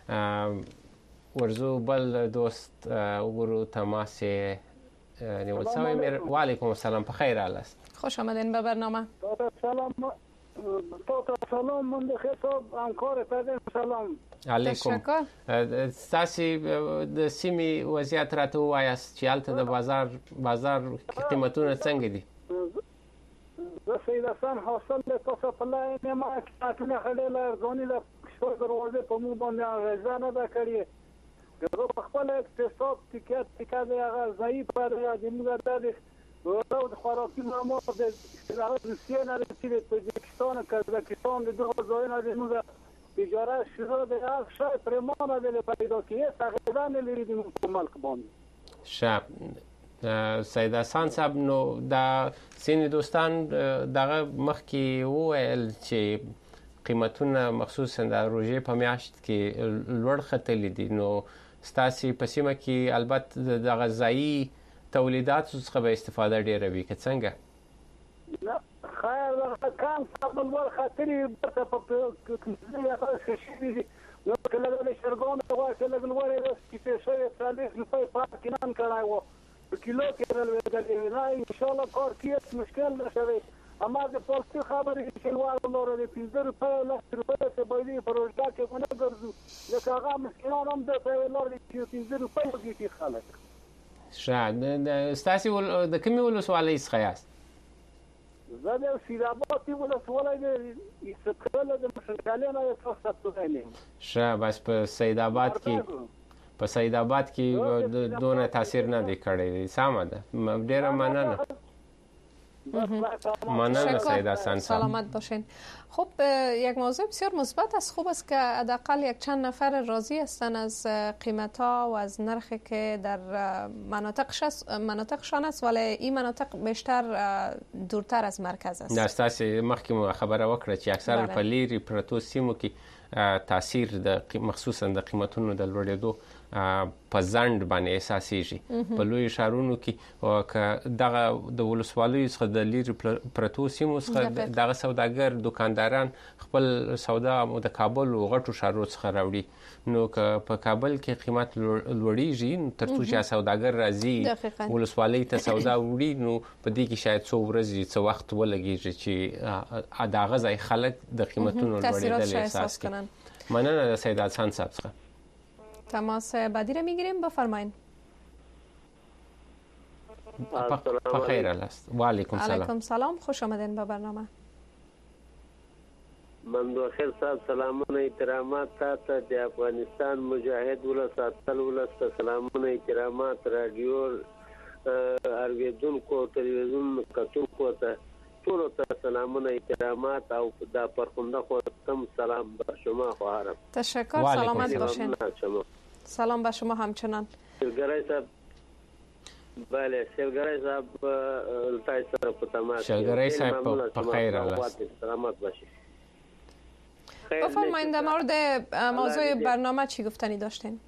ورزو بل دوست وګورو تماس نیول شوی. وعلیکم السلام، په خیر هست. خوش آمدین به برنامه. سلام تو سلام من خطاب انکار پدر سلام علیکم. تاسو د سیمې وضعیت راته وایاست چې هلته د بازار بازار قیمتونه څنګه دي؟ زه سید حسن حاصل له تاسو په لای ما کاتنه خړېله ځونی له شو دروازه په مو باندې اغیزه نه ده کړې. زه په خپل اقتصاد تکات تکات هغه ضعیف پاره د موږ د او د خوراکي نامو د روسیې نه د تاجکستان کازاکستان د دغه ځایونو د موږ تجارت شروع د هغه شای پرمانه د پیدا کیه تقریبا لري د ملک باندې. شب سید حسن صاحب نو دا سین دوستان دغه مخکې وویل چې قیمتونه مخصوصا د روژې په میاشت کې لوړ ختلي دي، نو ستاسو په سیمه کې البته د غذایی تولیدات څخه به استفاده ډیره وي که څنګه؟ نه خیر دا کام قبل ور خاطري په په کې شي نو کله د شرګون او کله د لوري د سپیشل ثالث په پات کې نن کړایو په کیلو کې راځي نه ان شاء الله کار کې مشکل نشوي. اما د پولیس خبرې چې وایي لور د پنځه روپۍ له روپۍ څخه باندې پروژه کې ونه ګرځو لکه هغه مسکینان هم د لور د پنځه روپۍ کې خلک. شاید ستاسو د کومې ولسوالۍ څخه یاست؟ زه د سیدآباد ولسوالۍ د استقلال د مشرقالۍ نه یم. ښه، بس په سید آباد کې په سید آباد کې دونه تاثیر نه دی کړی. سمه ده، ډیره مننه. مننه سید حسن. سلامت باشین. خب یک موضوع بسیار مثبت است. خوب است که حداقل یک چند نفر راضی هستند از قیمت ها و از نرخی که در مناطقشان است، ولی این مناطق بیشتر دورتر از مرکز است. نه تاسو مخکې خبره وکړه چې اکثر په لیرې پرتو سیمو کې تاثیر د مخصوصا د قیمتونو د لوړېدو په ځند باندې احساسېږي. په لوی ښارونو کې دغه د ولسوالیو څخه د لیرې پرتو سیمو څخه دغه سوداګر دکانداران خپل سودا د کابل او غټو ښارونو څخه راوړي، نو که په کابل کې قیمت لوړیږي تر څو چې سوداګر راځي ولسوالۍ ته سودا وړي، نو په دې کې شاید څو ورځې څو وخت ولګیږي چې دغه ځای خلک د قیمتونو لوړېدل احساس کړي. مننه د سید حسن صاحب څخه. تماس بعدی را میگیریم، بفرمایید. بخیر است. و علیکم سلام. علیکم سلام، خوش آمدین به برنامه. من دو خیر صاحب سلامونه احترامات تا د افغانستان مجاهد ولس اتل ولس سلامونه احترامات رادیو اوریدونکو تلویزیون کتونکو ته ټول ته سلامونه احترامات او د پرخونده خو تم سلام به شما خواهرم. تشکر، سلامت باشین. سلام به شما همچنان. شلگرای صاحب بله شلگرای صاحب تای سره په تماس. شلگرای صاحب په خیر است. سلامت باشید. بفرمایید در مورد موضوع برنامه چی گفتنی داشتین؟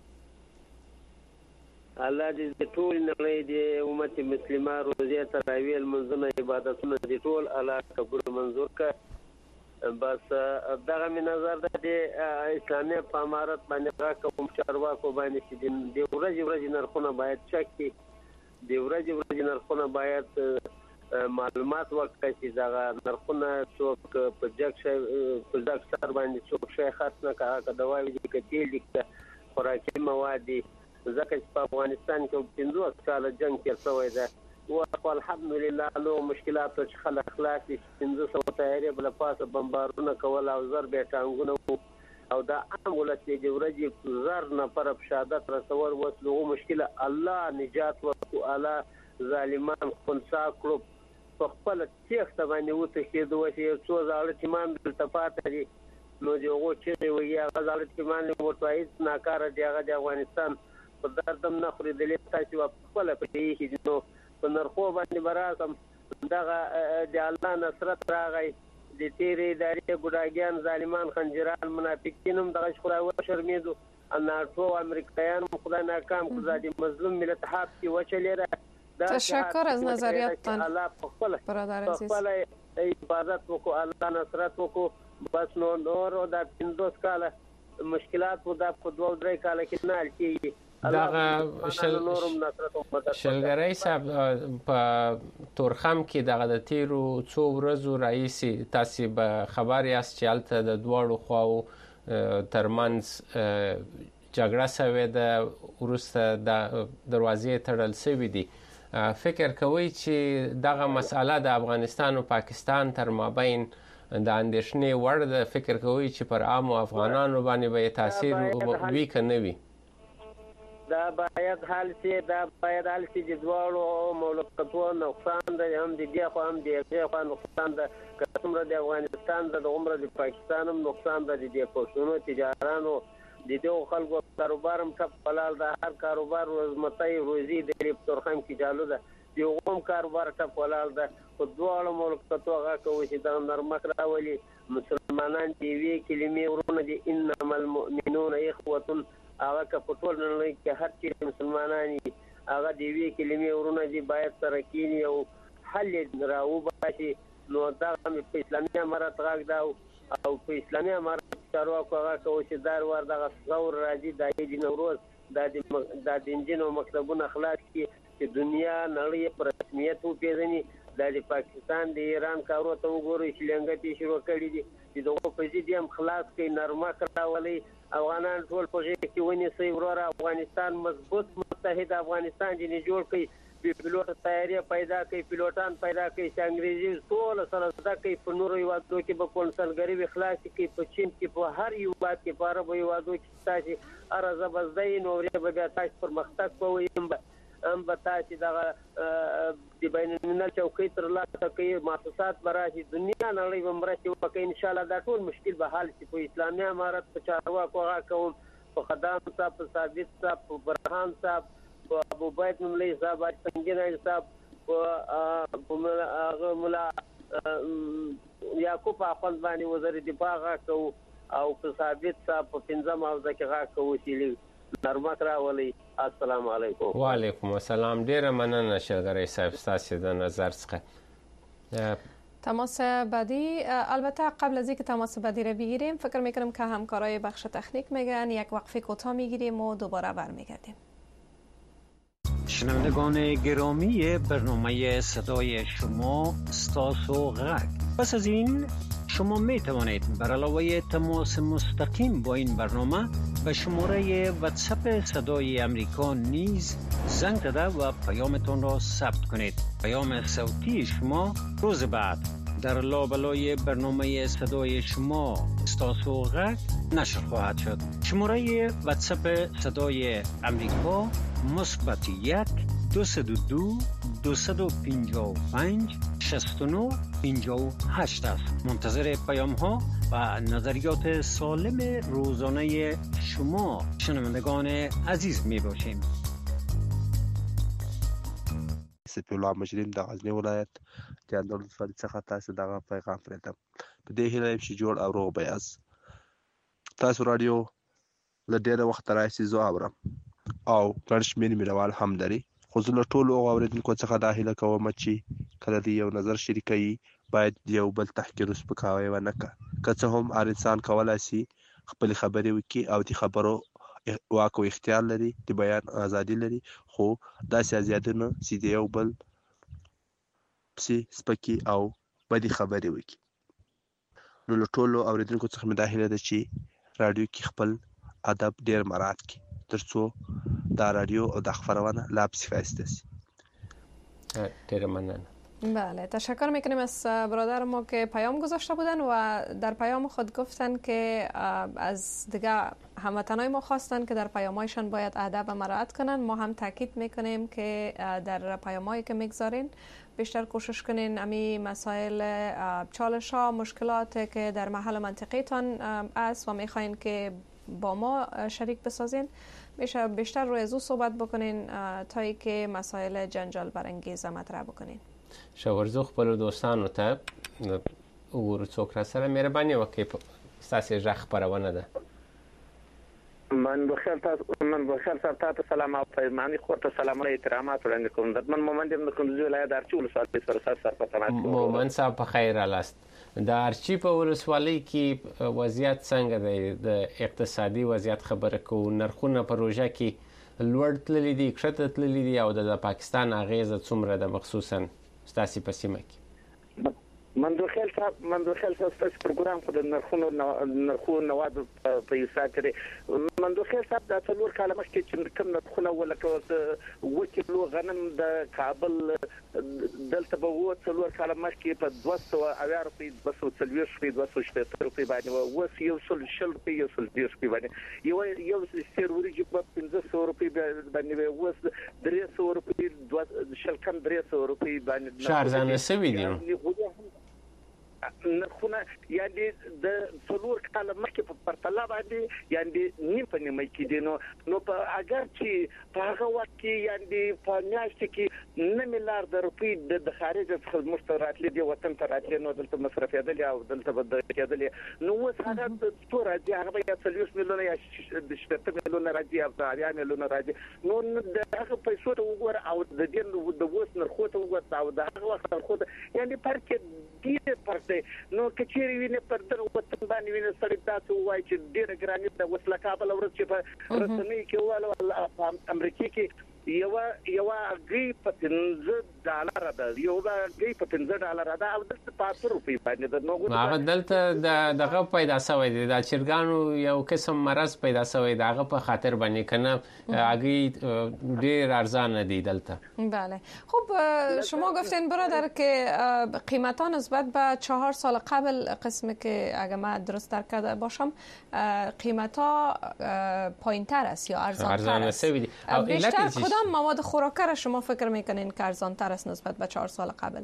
الله دې ټول نړۍ د امت مسلمه روزه تراویح منځونه عبادتونه دې ټول الله قبول منظور کړه. بس دغه می نظر ده د اسلامي په امارت باندې راکوم چارواکو باندې چې د ورځې ورځې نرخونه باید چک کړي، د ورځې ورځې نرخونه باید معلومات ورکړي چې دغه نرخونه څوک په جګ شي په جګ سر باندې څوک شي خاص نه کاغه که دواوې دي که تیل دي که خوراکي مواد دي، ځکه چې په افغانستان کې پنځوس کاله جنګ تېر شوی ده او الحمدلله نو مشکلاتو چې خلک خلاص دي. پنځه سوه طیارې به له پاسه بمبارونه کول او زر بیا ټانګونه او دا عام ولس دی د ورځې زر نفره په شهادت رسول اوس له هغو مشکله الله نجات ورکړو، الله ظالمان خنثی کړو، په خپله تېښته باندې وتښتېدو. اوس یو څو زاړه ټیمان دلته پاتې دي نو د هغو چغې وهي هغه زاړه ټیمان ورته هېڅ ناکاره دي، هغه د افغانستان په دردم نه خورېدلې تاسې خپله پکې ایښي دي. نو په نرخو باندې به راسم دغه د الله نصرت راغی، د تېرې ادارې ګوډاګیان ظالمان خنجران منافقین هم دغه خدای وشرمېدو، ناټو امریکایان هم خدای ناکام کړو، دا د مظلوم ملت حق کې وچلېده. تشکر از نظریاتتان برادر عزیز. خپله حفاظت وکړو، الله نصرت وکړو، بس نو نور دا پنځوس کاله مشکلات و دا په دوه درې کاله کې نه حل کېږي. دغه شلګرای صاحب په تورخم کې دغه د تیرو څو ورځو راهیسې تاسې به خبر یاست چې هلته د دواړو خواو ترمنځ جګړه شوې ده، وروسته د دروازې تړل شوې دي. فکر کوئ چې دغه مسئله د افغانستان او پاکستان تر مابین د اندېښنې وړ ده؟ فکر کوئ چې پر عامو افغانانو باندې به تاثیر وي که نه وي؟ دا باید حل شي، دا باید حل شي چې دواړو مملکتونو نقصان ده، هم د دې خوا هم د هغې خوا نقصان ده، که څومره د افغانستان ده دومره د پاکستان هم نقصان ده، د دې پښتنو تجارانو د دغو خلکو کاروبار هم ټپ ولاړ ده، هر کاروبار روزمتی روزي د په تورخم کې چالو ده، د هغو هم کاروبار ټپ ولاړ ده. په دواړو مملکتو هغه کوي چې دغه نرمک راولي، مسلمانان د یوې کلمې ورونه دي، انما المؤمنون اخوة، هغه که په ټول نړۍ کې هر چیرې مسلمانان دي هغه د یوې کلمې ورونه دي، باید سره کیني او حل یې راوباسي. نو دغه مې په اسلامي امارت غږ ده او په اسلامي امارت چارواکو هغه کوي چې دا وار دغه ثور راځي، د عید نوروز دا د نجونو مکتبونه خلاص کړي چې دنیا نړۍ په رسمیت وپېژني. دا د پاکستان د ایران کارو ته وګورئ چې لنګت یې شروع کړي دي، چې دغو په ضد یې هم خلاص کړي، نرمک راولئ، افغانان ټول په غېږ کې ونیسئ. وروره افغانستان مضبوط متحد افغانستان ځینې جوړ کړئ، بې پیلوټه طیارې پیدا کړئ، پیلوټان پیدا کړئ چې انګریزي ټوله سره زده کړئ. په نورو هېوادو کې به کونسلګري وي خلاصې کړئ، په چین کې په هر هېواد کې په عربو هېوادو کې تاسې هره ژبه زده یې نو ورې به بیا تاسې پرمختګ کوئ، هم به تاسې دغه د بین الملل چوکۍ ترلاسه کوي، مؤسسات به راشي، دنیا نړۍ به مرستې وکړي. انشاءالله دا ټول مشکل به حل شي. په اسلامي امارت په چارواکو هغه کوم، په خدام صاحب، په ثابت صاحب، په برهان صاحب، په ابوبید مملي صاحب، حاج سنګین صاحب، په هغه ملا یعقوب اخوند باندې وزیر دفاع هغه کوو، او په ثابت صاحب په پنځم حوزه کې هغه کوو چې نرمک راولي. السلام علیکم. وعلیکم السلام. ډیره مننه شلګرای صاحب ستاسو د نظر څخه. تماس بعدی، البته قبل از اینکه تماس بعدی رو بگیریم فکر میکنم که همکارای بخش تکنیک میگن یک وقفه کوتاه میگیریم و دوباره برمیگردیم. شنوندگان گرامی برنامه صدای شما ستاسو غږ، پس از این شما می توانید بر علاوه تماس مستقیم با این برنامه به شماره واتساپ صدای امریکا نیز زنگ زده و پیامتان را ثبت کنید. پیام صوتی شما روز بعد در لابلای برنامه صدای شما استاسو غک نشر خواهد شد. شماره واتساپ صدای امریکا مثبت یک دویست و دو دویست و پنجاه و پنج شصت و نه پنجاه و هشت است. منتظر پیام ها و نظریات سالم روزانه شما شنوندگان عزیز می باشیم. سپی الله مجرم د غزنی ولایت د اندرود ولسوالۍ څخه تاسو دغه پیغام پرېږدم. په دې هیله یم چې جوړ او روغ به یاست. تاسو راډیو له ډېره وخته راهیسې زه اورم او ګڼ شمېر مینوال هم لري، خو زه له ټولو هغو اورېدونکو څخه دا هیله کوم چې کله دې یو نظر شریکوي باید یو بل تحقیر سپکاوی ونه کړه. که څه هم هر انسان کولی شي خپلې خبرې وکړي او د خبرو واک او اختیار لري، د بیان ازادي لري، خو داسې ازادونه چې د یو بل پسې سپکې او بدې خبرې وکړي. نو له ټولو اورېدونکو څخه مې دا هیله ده چې راډیو کې خپل ادب ډېر مراعات کړي تر څو دا رادیو و دا خبرونه لابسی فایسته سی. ډېره مننه. بله، تشکر میکنیم از برادر ما که پیام گذاشته بودن و در پیام خود گفتن که از دیگه هموطنای ما خواستن که در پیامایشان باید ادب و مراعات کنن. ما هم تاکید میکنیم که در پیامایی که میگذارین بیشتر کوشش کنین امی مسائل چالش ها، مشکلات که در محل منطقیتان است و میخواین که با ما شریک بسازین، بیشتر بیشتر روی ازو صحبت بکنین تا ای که مسائل جنجال برانگیز مطرح بکنین. شاورزو خپل دوستانو ته ور څوک را سره مهرباني وکړئ ستاسې غږ خپرونه ده. من بخیر تاسو من بخیر سره تاسو سلام او پیمانی خورته سلام او احترامات وړاندې کوم. د من مومند د کندوز ولایت د ارچی ولسوالۍ سره سره په تماس کې. مومند صاحب په خیر راست. د ارچی په ولسوالۍ کې وضعیت څنګه دی؟ د اقتصادي وضعیت خبره کوو، نرخونه په روژه کې لوړ تللی دي، کښته تللی دي او د پاکستان اغیزه څومره ده مخصوصا ستاسې په سیمه کې؟ مندوخیل صاحب مندوخیل صاحب ستاسو پروګرام خو د نرخونو نرخونو نواد په یوسا کړی. مندوخیل صاحب د څلور کاله مخکې چې کوم نرخونه ولکه د اووه کیلو غنم د کابل دلته به اووه څلور کاله مخکې په دوه سوه اویا روپۍ دوه سوه څلوېښت روپۍ دوه سوه شپېته روپۍ باندې وه. اوس یو سل شل روپۍ یو سل دېرش روپۍ باندې یو یو سیر وریجې په پنځه سوه روپۍ باندې وې، اوس درې سوه روپۍ شل کم درې سوه روپۍ باندې ښه ارزانه شوي دي. نرخونه یعنی د څلور کاله مخکې په پرتله باندې یعنی نیم په نیمه کې دي. نو نو په اگر چې په هغه وخت کې یعنی په میاشت کې نه میلیارډ روپۍ د خارج څخه موږ راتلې دي وطن ته راتلې، نو دلته مصرفېدلې او دلته به کېدلې. نو اوس هغه څو راځي؟ هغه یا څلوېښت میلیونه یا شپېته میلیونه راځي یا اویا میلیونه راځي. نو د هغه پیسو ته وګوره او د دې د اوس نرخو ته وګوره او د هغه وخت نرخو ته یعنی فرق ډېر فرق دی. نو کچېرې وینې پر دغه وطن باندې وینې سړی تاسو وایي چې ډېره ګراني ده. اوس له کابله ورځ چې په رسنیو کې وواله په امریکا کې یوه یوه هګۍ په پنځه ډالره ده، یوه هګۍ په پنځه ډالره ده او دلته په اته روپۍ باندې ده. نو هغه دلته دغه پیدا شوی دی، د چرګانو یو قسم مرض پیدا شوی دی، هغه په خاطر باندې که نه هګۍ ډېر ارزانه دی دلته. بله خب شما گفتین برادر که قیمتا نسبت به چهار سال قبل قسمی که اگه من درست درک کرده باشم قیمتا پایین تر است یا ارزان تر است؟ بیشتر کدام مواد خوراکه را شما فکر میکنین که ارزان تر است نسبت به چهار سال قبل؟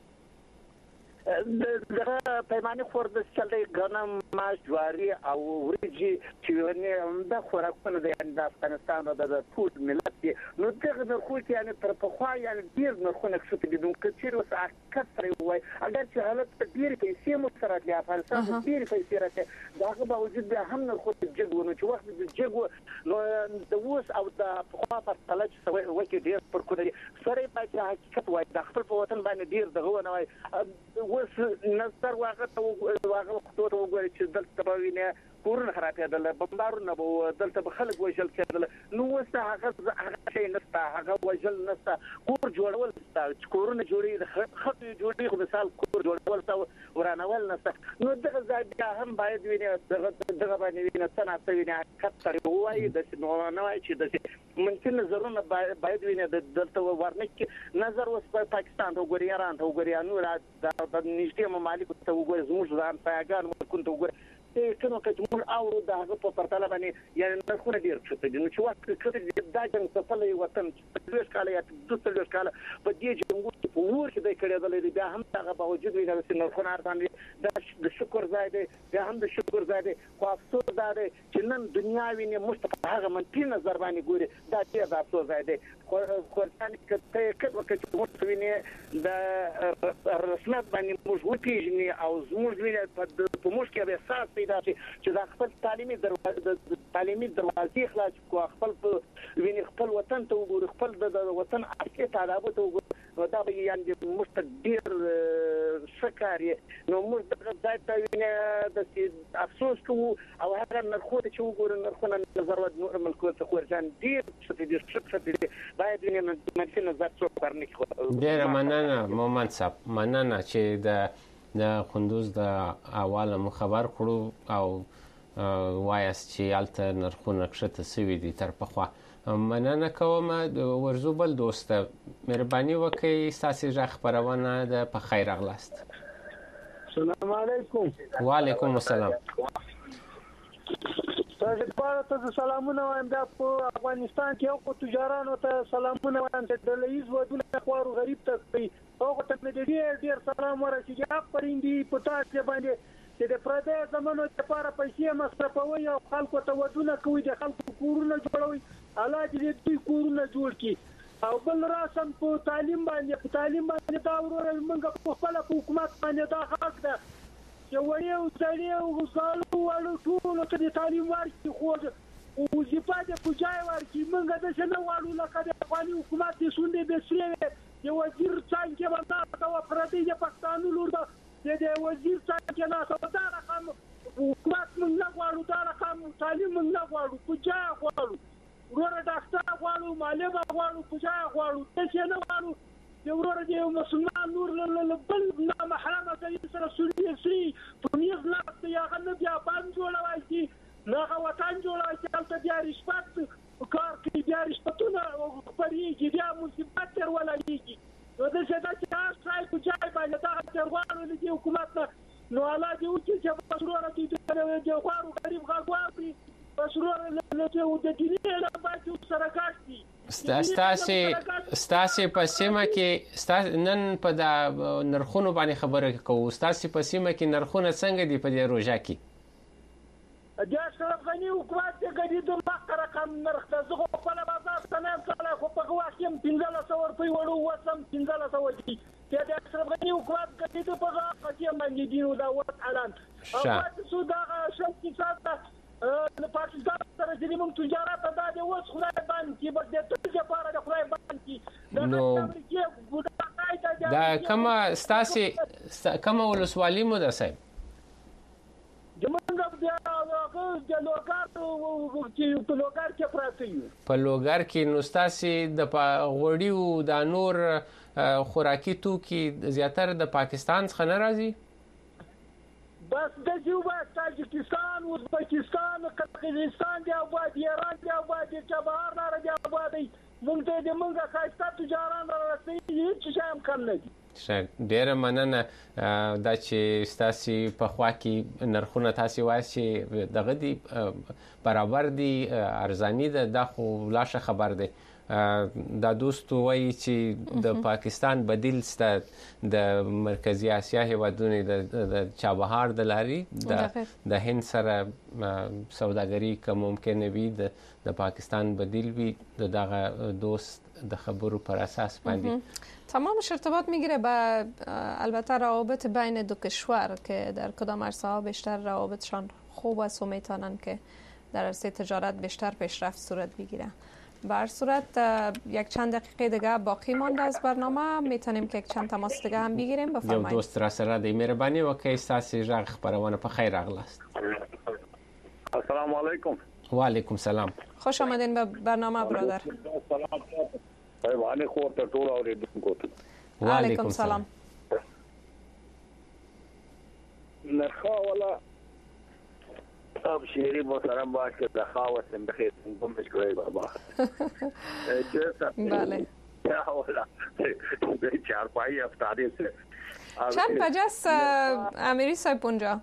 دغه پیمانه خورد چلې غنم، ماش، جواری او وریجې چې ونه د خوراکونه د افغانستان د ټول ملت دي. نو دغه نرخو کې یعنی تر پخوا یعنی ډیر نرخونه کښته دي. نو کچیر اوس اکثر وای اگر چې حالت ډیر پیسې مو سره د افغانستان ډیر پیسې راځي دغه باوجود به هم نرخو جګونه چې وخت د جګو نو د اوس او د پخوا په تله چې سوي وکي ډیر پر کوي سره په حقیقت وای د خپل په وطن باندې ډیر دغه نه وای. اوس نظر واغه ته واغه ته وګورئ چې دلته به ویني کورونه خرابېدل بمبارونه به دلته به خلک وژل کېدل نو اوس هغه هغه شی نشته هغه وژل نشته کور جوړول نشته کورونه جوړېږي خط جوړېږي خو مثال کور جوړول ته ورانول نشته نو دغه ځای بیا هم باید ویني دغه دغه باندې ویني څه ناڅه ویني حقیقت سره ووایي داسې نو نه وایي چې داسې منفي نظرونه باید ویني دلته ورنکړي نظر اوس پاکستان ته وګوري ایران ته وګوري نور د نږدې ممالکو ته وګوري زموږ د همسایهګانو ملکونو ته وګوري کومه چې موږ اورو د هغه په پرتله باندې یعنې نرخونه ډېر کښته دي نو چې وخت کښته دا جنګ ځپلی وطن چې څلوېښت کاله یا دوه څلوېښت کاله په دې جنګونو کې په اور کې دی کړېدلی دی بیا هم د هغه باوجود وي داسې نرخونه ارزان دي دا د شکر ځای دی بیا هم د شکر ځای دی خو افسوس دا دی چې نن دنیا ویني موږ ته په هغه منفي نظر باندې ګوري دا ډېر د افسوس ځای دی خورجانې که ته یې کټ وکړه چې موږ وینې د رسمیت باندې موږ وپېژني او زموږ وینې په موږ کې احساس پیدا شي چې دا خپل تعلیمي دروازې تعلیمي دروازې خلاص کړو خپل ویني خپل وطن ته وګورو خپل د وطن اصلي طالبانو ته وګورو دا به یعنې موږ ته ډېر ښه کار یې نو موږ دغه ځای ته وینې داسې افسوس کوو او هغه نرخونه چې وګورو نرخونه نظر نور ملکونو ته خورجان ډېر ښه دي ښه ښه دي باید وینې منفي نظر څوک ورنکړي ډېره مننه مومند صاحب مننه چې د د کندوز د اواله مو خبر کړو او وایاست چې هلته نرخونه کښته سوي دي تر پخوا مننه کوم ورزو بل دوست مهرباني وکړئ ستاسې غږ خپرونه ده په خیر راغلاست السلام علیکم وعلیکم السلام تاسو لپاره ته سلامونه وایم دا په افغانستان کې یو تجارانو ته سلامونه وایم چې د لایز ودونه خوارو غریب ته کوي هغه ته مې ډېر ډېر سلام ورسېږي آفرین دي په تاسو باندې چې د پردیو زمانو لپاره پیسې مصرفوي او خلکو ته ودونه کوي د خلکو کورونه جوړوي الله دې دوی کورونه جوړ کړي او بل راسم په تعلیم باندې په تعلیم باندې دا وروره موږ په خپل حکومت باندې دا حق ده چې وړیو ځړیو غوسالو والو ټولو ته د تعلیم ورکړي خو وظیفه دې په ځای ورکړي موږ داسې نه غواړو لکه د افغاني حکومت چې شونډې بسرې وې د وزیر څانګې به ناسته وه پردۍ د پښتانه لور به د وزیر څانګې ناسته وه دا رقم حکومت موږ نه غواړو دا رقم تعلیم موږ نه غواړو په ځای غواړو وروره ډاکټر غواړو معلم غواړو په ځای غواړو داسې نه غواړو چې وروره د مسلمان نور له بل نامحرمه ځای سره سوري سي په میز ناست دی هغه نه بیا بند جوړولی شي نه هغه وطن جوړولی شي هلته بیا رشوت کار کوي بیا رشوتونه خپرېږي بیا مصیبت ترې ولګېږي نو داسې ده چې هر شی په ځای باندې دغه ترې غواړو له دې حکومت نه نو الله دې وکړي چې بس وروره دوی د غواړو غریب غږ واوري بس وروره د دیني علم باید سره ګډ شي ستاسې ستاسې په سیمه کې نن په د نرخونو باندې خبره کوو ستاسې په سیمه کې نرخونه څنګه دي په دې روژه کې د اشرف غني حکومت د ګډېدو مخکې رقم نرخ ته زه خو خپله بازار ته نه یم تللی خو په هغه وخت کې یم پنځلس سوه روپۍ وړو اوس هم پنځلس سوه دي چې د اشرف غني حکومت ګډېدو په هغه وخت کې باندې دي نو دا اوس حالان او پاتې شو دغه شل فیصد ته د پاکستان سره چې موږ تجارت دا د اوس خدای باندې کې بس د ټول لپاره د خدای باندې نو دا کومه ستاسې کومه ولسوالي مو ده صاحب زمونږ بیا د لوګر چې په لوګر کې پراته یو په لوګر کې نو ستاسې د غوړیو د نور خوراکي توکي زیاتره د پاکستان څخه نه راځي بس د جوبا تاجکستان ازبکستان قزاقستان دی آباد ایران دی آباد چابهار لاره دی آباد موږ ته د موږ ښایسته تجاران راسي هیڅ شی هم کم نه دي ډېره مننه دا چې ستاسې په خوا کې نرخونه تاسې وایاست چې دغه دي برابر دي ارزاني ده دا خو لا ښه خبر دی دا دوست وایي چې د پاکستان بدیل سته د مرکزی اسیا هیوادونو د چابهار د لارې د هند سره سوداګري که ممکنه وي د پاکستان بدیل وي د دغه دوست د خبرو پر اساس باندې تمامش ارتباط میگیره به البته روابط بین دو کشور که در کدام عرصه ها بیشتر روابطشان خوب است و میتونن که در عرصه تجارت بیشتر پیشرفت صورت بگیره. به هر صورت یک چند دقیقه دیگه باقی مانده از برنامه میتونیم که یک چند تماس دیگه هم بگیریم. بفرمایید. یو دوست را سره د مهرباني وکړئ ستاسو غږ خبرونه په خیر راغلاست. سلام علیکم. و علیکم سلام. خوش آمدین به برنامه برادر. سلام ایوانی خور ته ټول اوریدونکو ته. و علیکم سلام. نرخا ولا ابشری محترم باش که دخاوت بخیر گم بشکوی بابا. بله. یا ولا چهار پای افتاده سه. چند بجه است امیری صاحب اونجا؟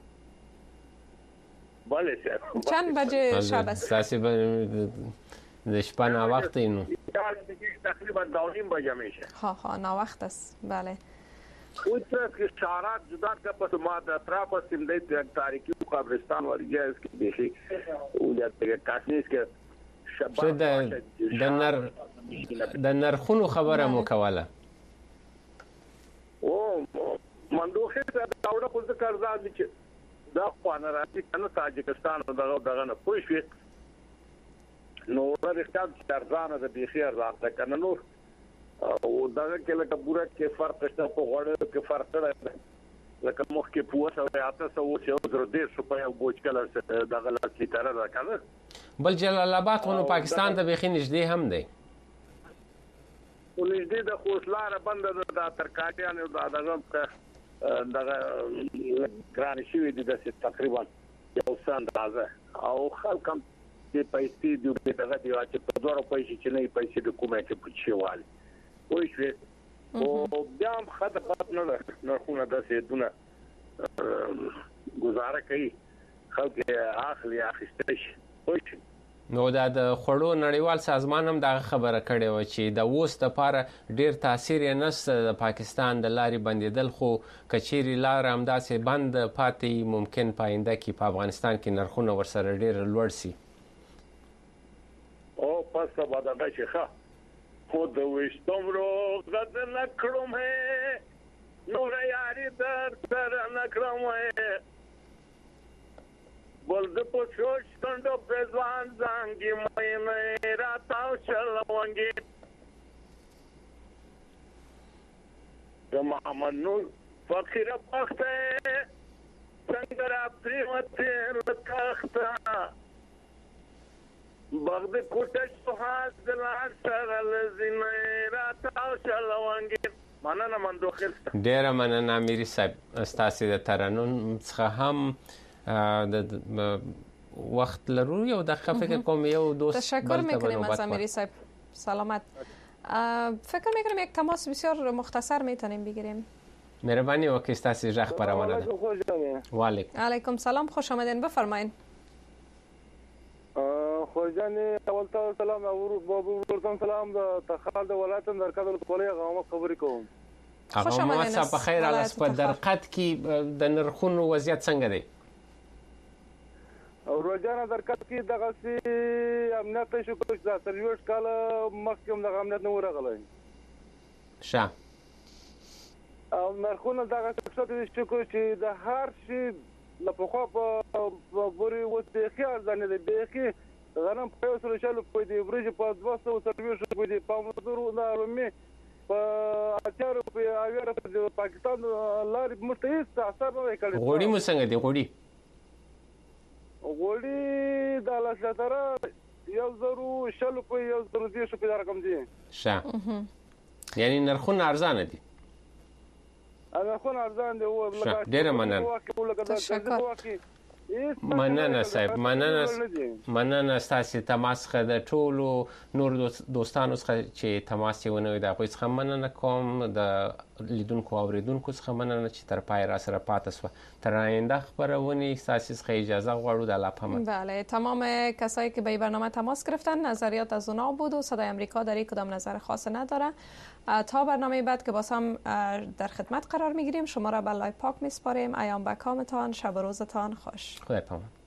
بله سر. چند بجه شب است؟ ساسی به شپه نا وقت اینو. تقریبا دو بجه میشه. ها ها نا وقت است. بله. اوس که شارات جدا کا پس ما د اطراف سیم د تاریخي قبرستان ورجه اس کې دي او د کاشنیس کې شباب د نر د نرخونو خبره مو کوله. او مندوخه دا وړه په ذکر ځان چې دا خوانه راځي کنه تاجکستان دغه دغه نه پوښي نو ورته تر ځان د بخیر راځه کنه نو او دغه کې لکه پورا کې فرق شته په غوړو کې فرق دی لکه مخ کې پوسه او اته سو چې زر دې شو په یو بوج کلر دغه لاس لیټر راکنه بل جلال آباد خو پاکستان ته بخې نږدې هم دی ولې د خوشلاره بند د ترکاټیان او دغه دغه ګران شوی دي د تقریبا یو سند راځه او خلک هم د پیسې د دغه دی چې په دوه پیسې چې نه پیسې د کومه کې پچیوال وایي او بیا هم خدمت نه نه خو نه د سیدونه گزاره کوي خلک اخلي اخیستل شي وایي نو دا د خړو نړیوال سازمان هم دا خبره کړې و چې د اوس د پاره ډیر تاثیر یې نشته د پاکستان د لارې بندیدل خو کچيري لار هم داسې بند پاتې ممکن پاینده کې په افغانستان کې نرخونه ورسره ډیر لوړ سي او پس به دا چې ښه خود وشتم رو غد نکړم هه نور یاري در سر نکړم هه بول د پوښوش څنډه پرځوان ځانګي مې نه راتاو چلوانګي زما منو فقیر پخته څنګه را پریمته لکخته بغد کوټش سوهاز دلار سره لزینه راتاو چلوانګي مننه مندوخیل ډیر مننه امیری صاحب ستاسو د ترنم څخه هم د وقت لرو یو دقیقه فکر کنم یو دوست تشکر میکنیم از امیری صاحب سلامت فکر میکنم یک تماس بسیار مختصر میتونیم بگیریم مهربانی و که استاسی رخ پروانه ده و علیکم سلام خوش آمدین بفرمایین خوشجان اول تا سلام او بابو ورتم سلام د تخال د ولایت در کډل کولې غوامه خبرې کوم خوش آمدین صاحب بخیر الاس په درقد کې د نرخونو وضعیت څنګه دی او روزانه درکټ کې دغه سي امنیت شو کوم ځا سرویس کال مخکوم د امنیت نو راغلی شه او نرخونه دغه څه چې کوم چې د هر شي لپاره په بوري وته خیال ځنه دی به غنم په یو سره شلو په دې برج په دوه سوه سرویس په دې په مزدور نه رومي په اچارو په اویره په پاکستان لارې متهیس اثر نه کړی غوړي مو څنګه دی غوړي غوړي د لاسلاتره یو زرو شلو په یو زرو دې شو په رقم دي شه یعنی نرخونه ارزانه دي نرخونه ارزان دي او ډېر مننه تشکر مننه صاحب مننه مننه ستاسو تماس خه د ټولو نور دوستانو څخه چې تماس یې ونه دا کوم څخه مننه کوم د لیدونکو او اوریدونکو څخه مننه چې تر پای را سره پاتې سو تر آینده خبرونه ستاسو څخه اجازه غواړو د الله پامه بله تمام کسایی که به این برنامه تماس گرفتن نظریات از اونا بود و صدای آمریکا در یک کدام نظر خاص نداره تا برنامه بعد که باز هم در خدمت قرار میگیریم شما را به لای پاک میسپاریم ایام بکامتان شب و روزتان خوش خدا پامت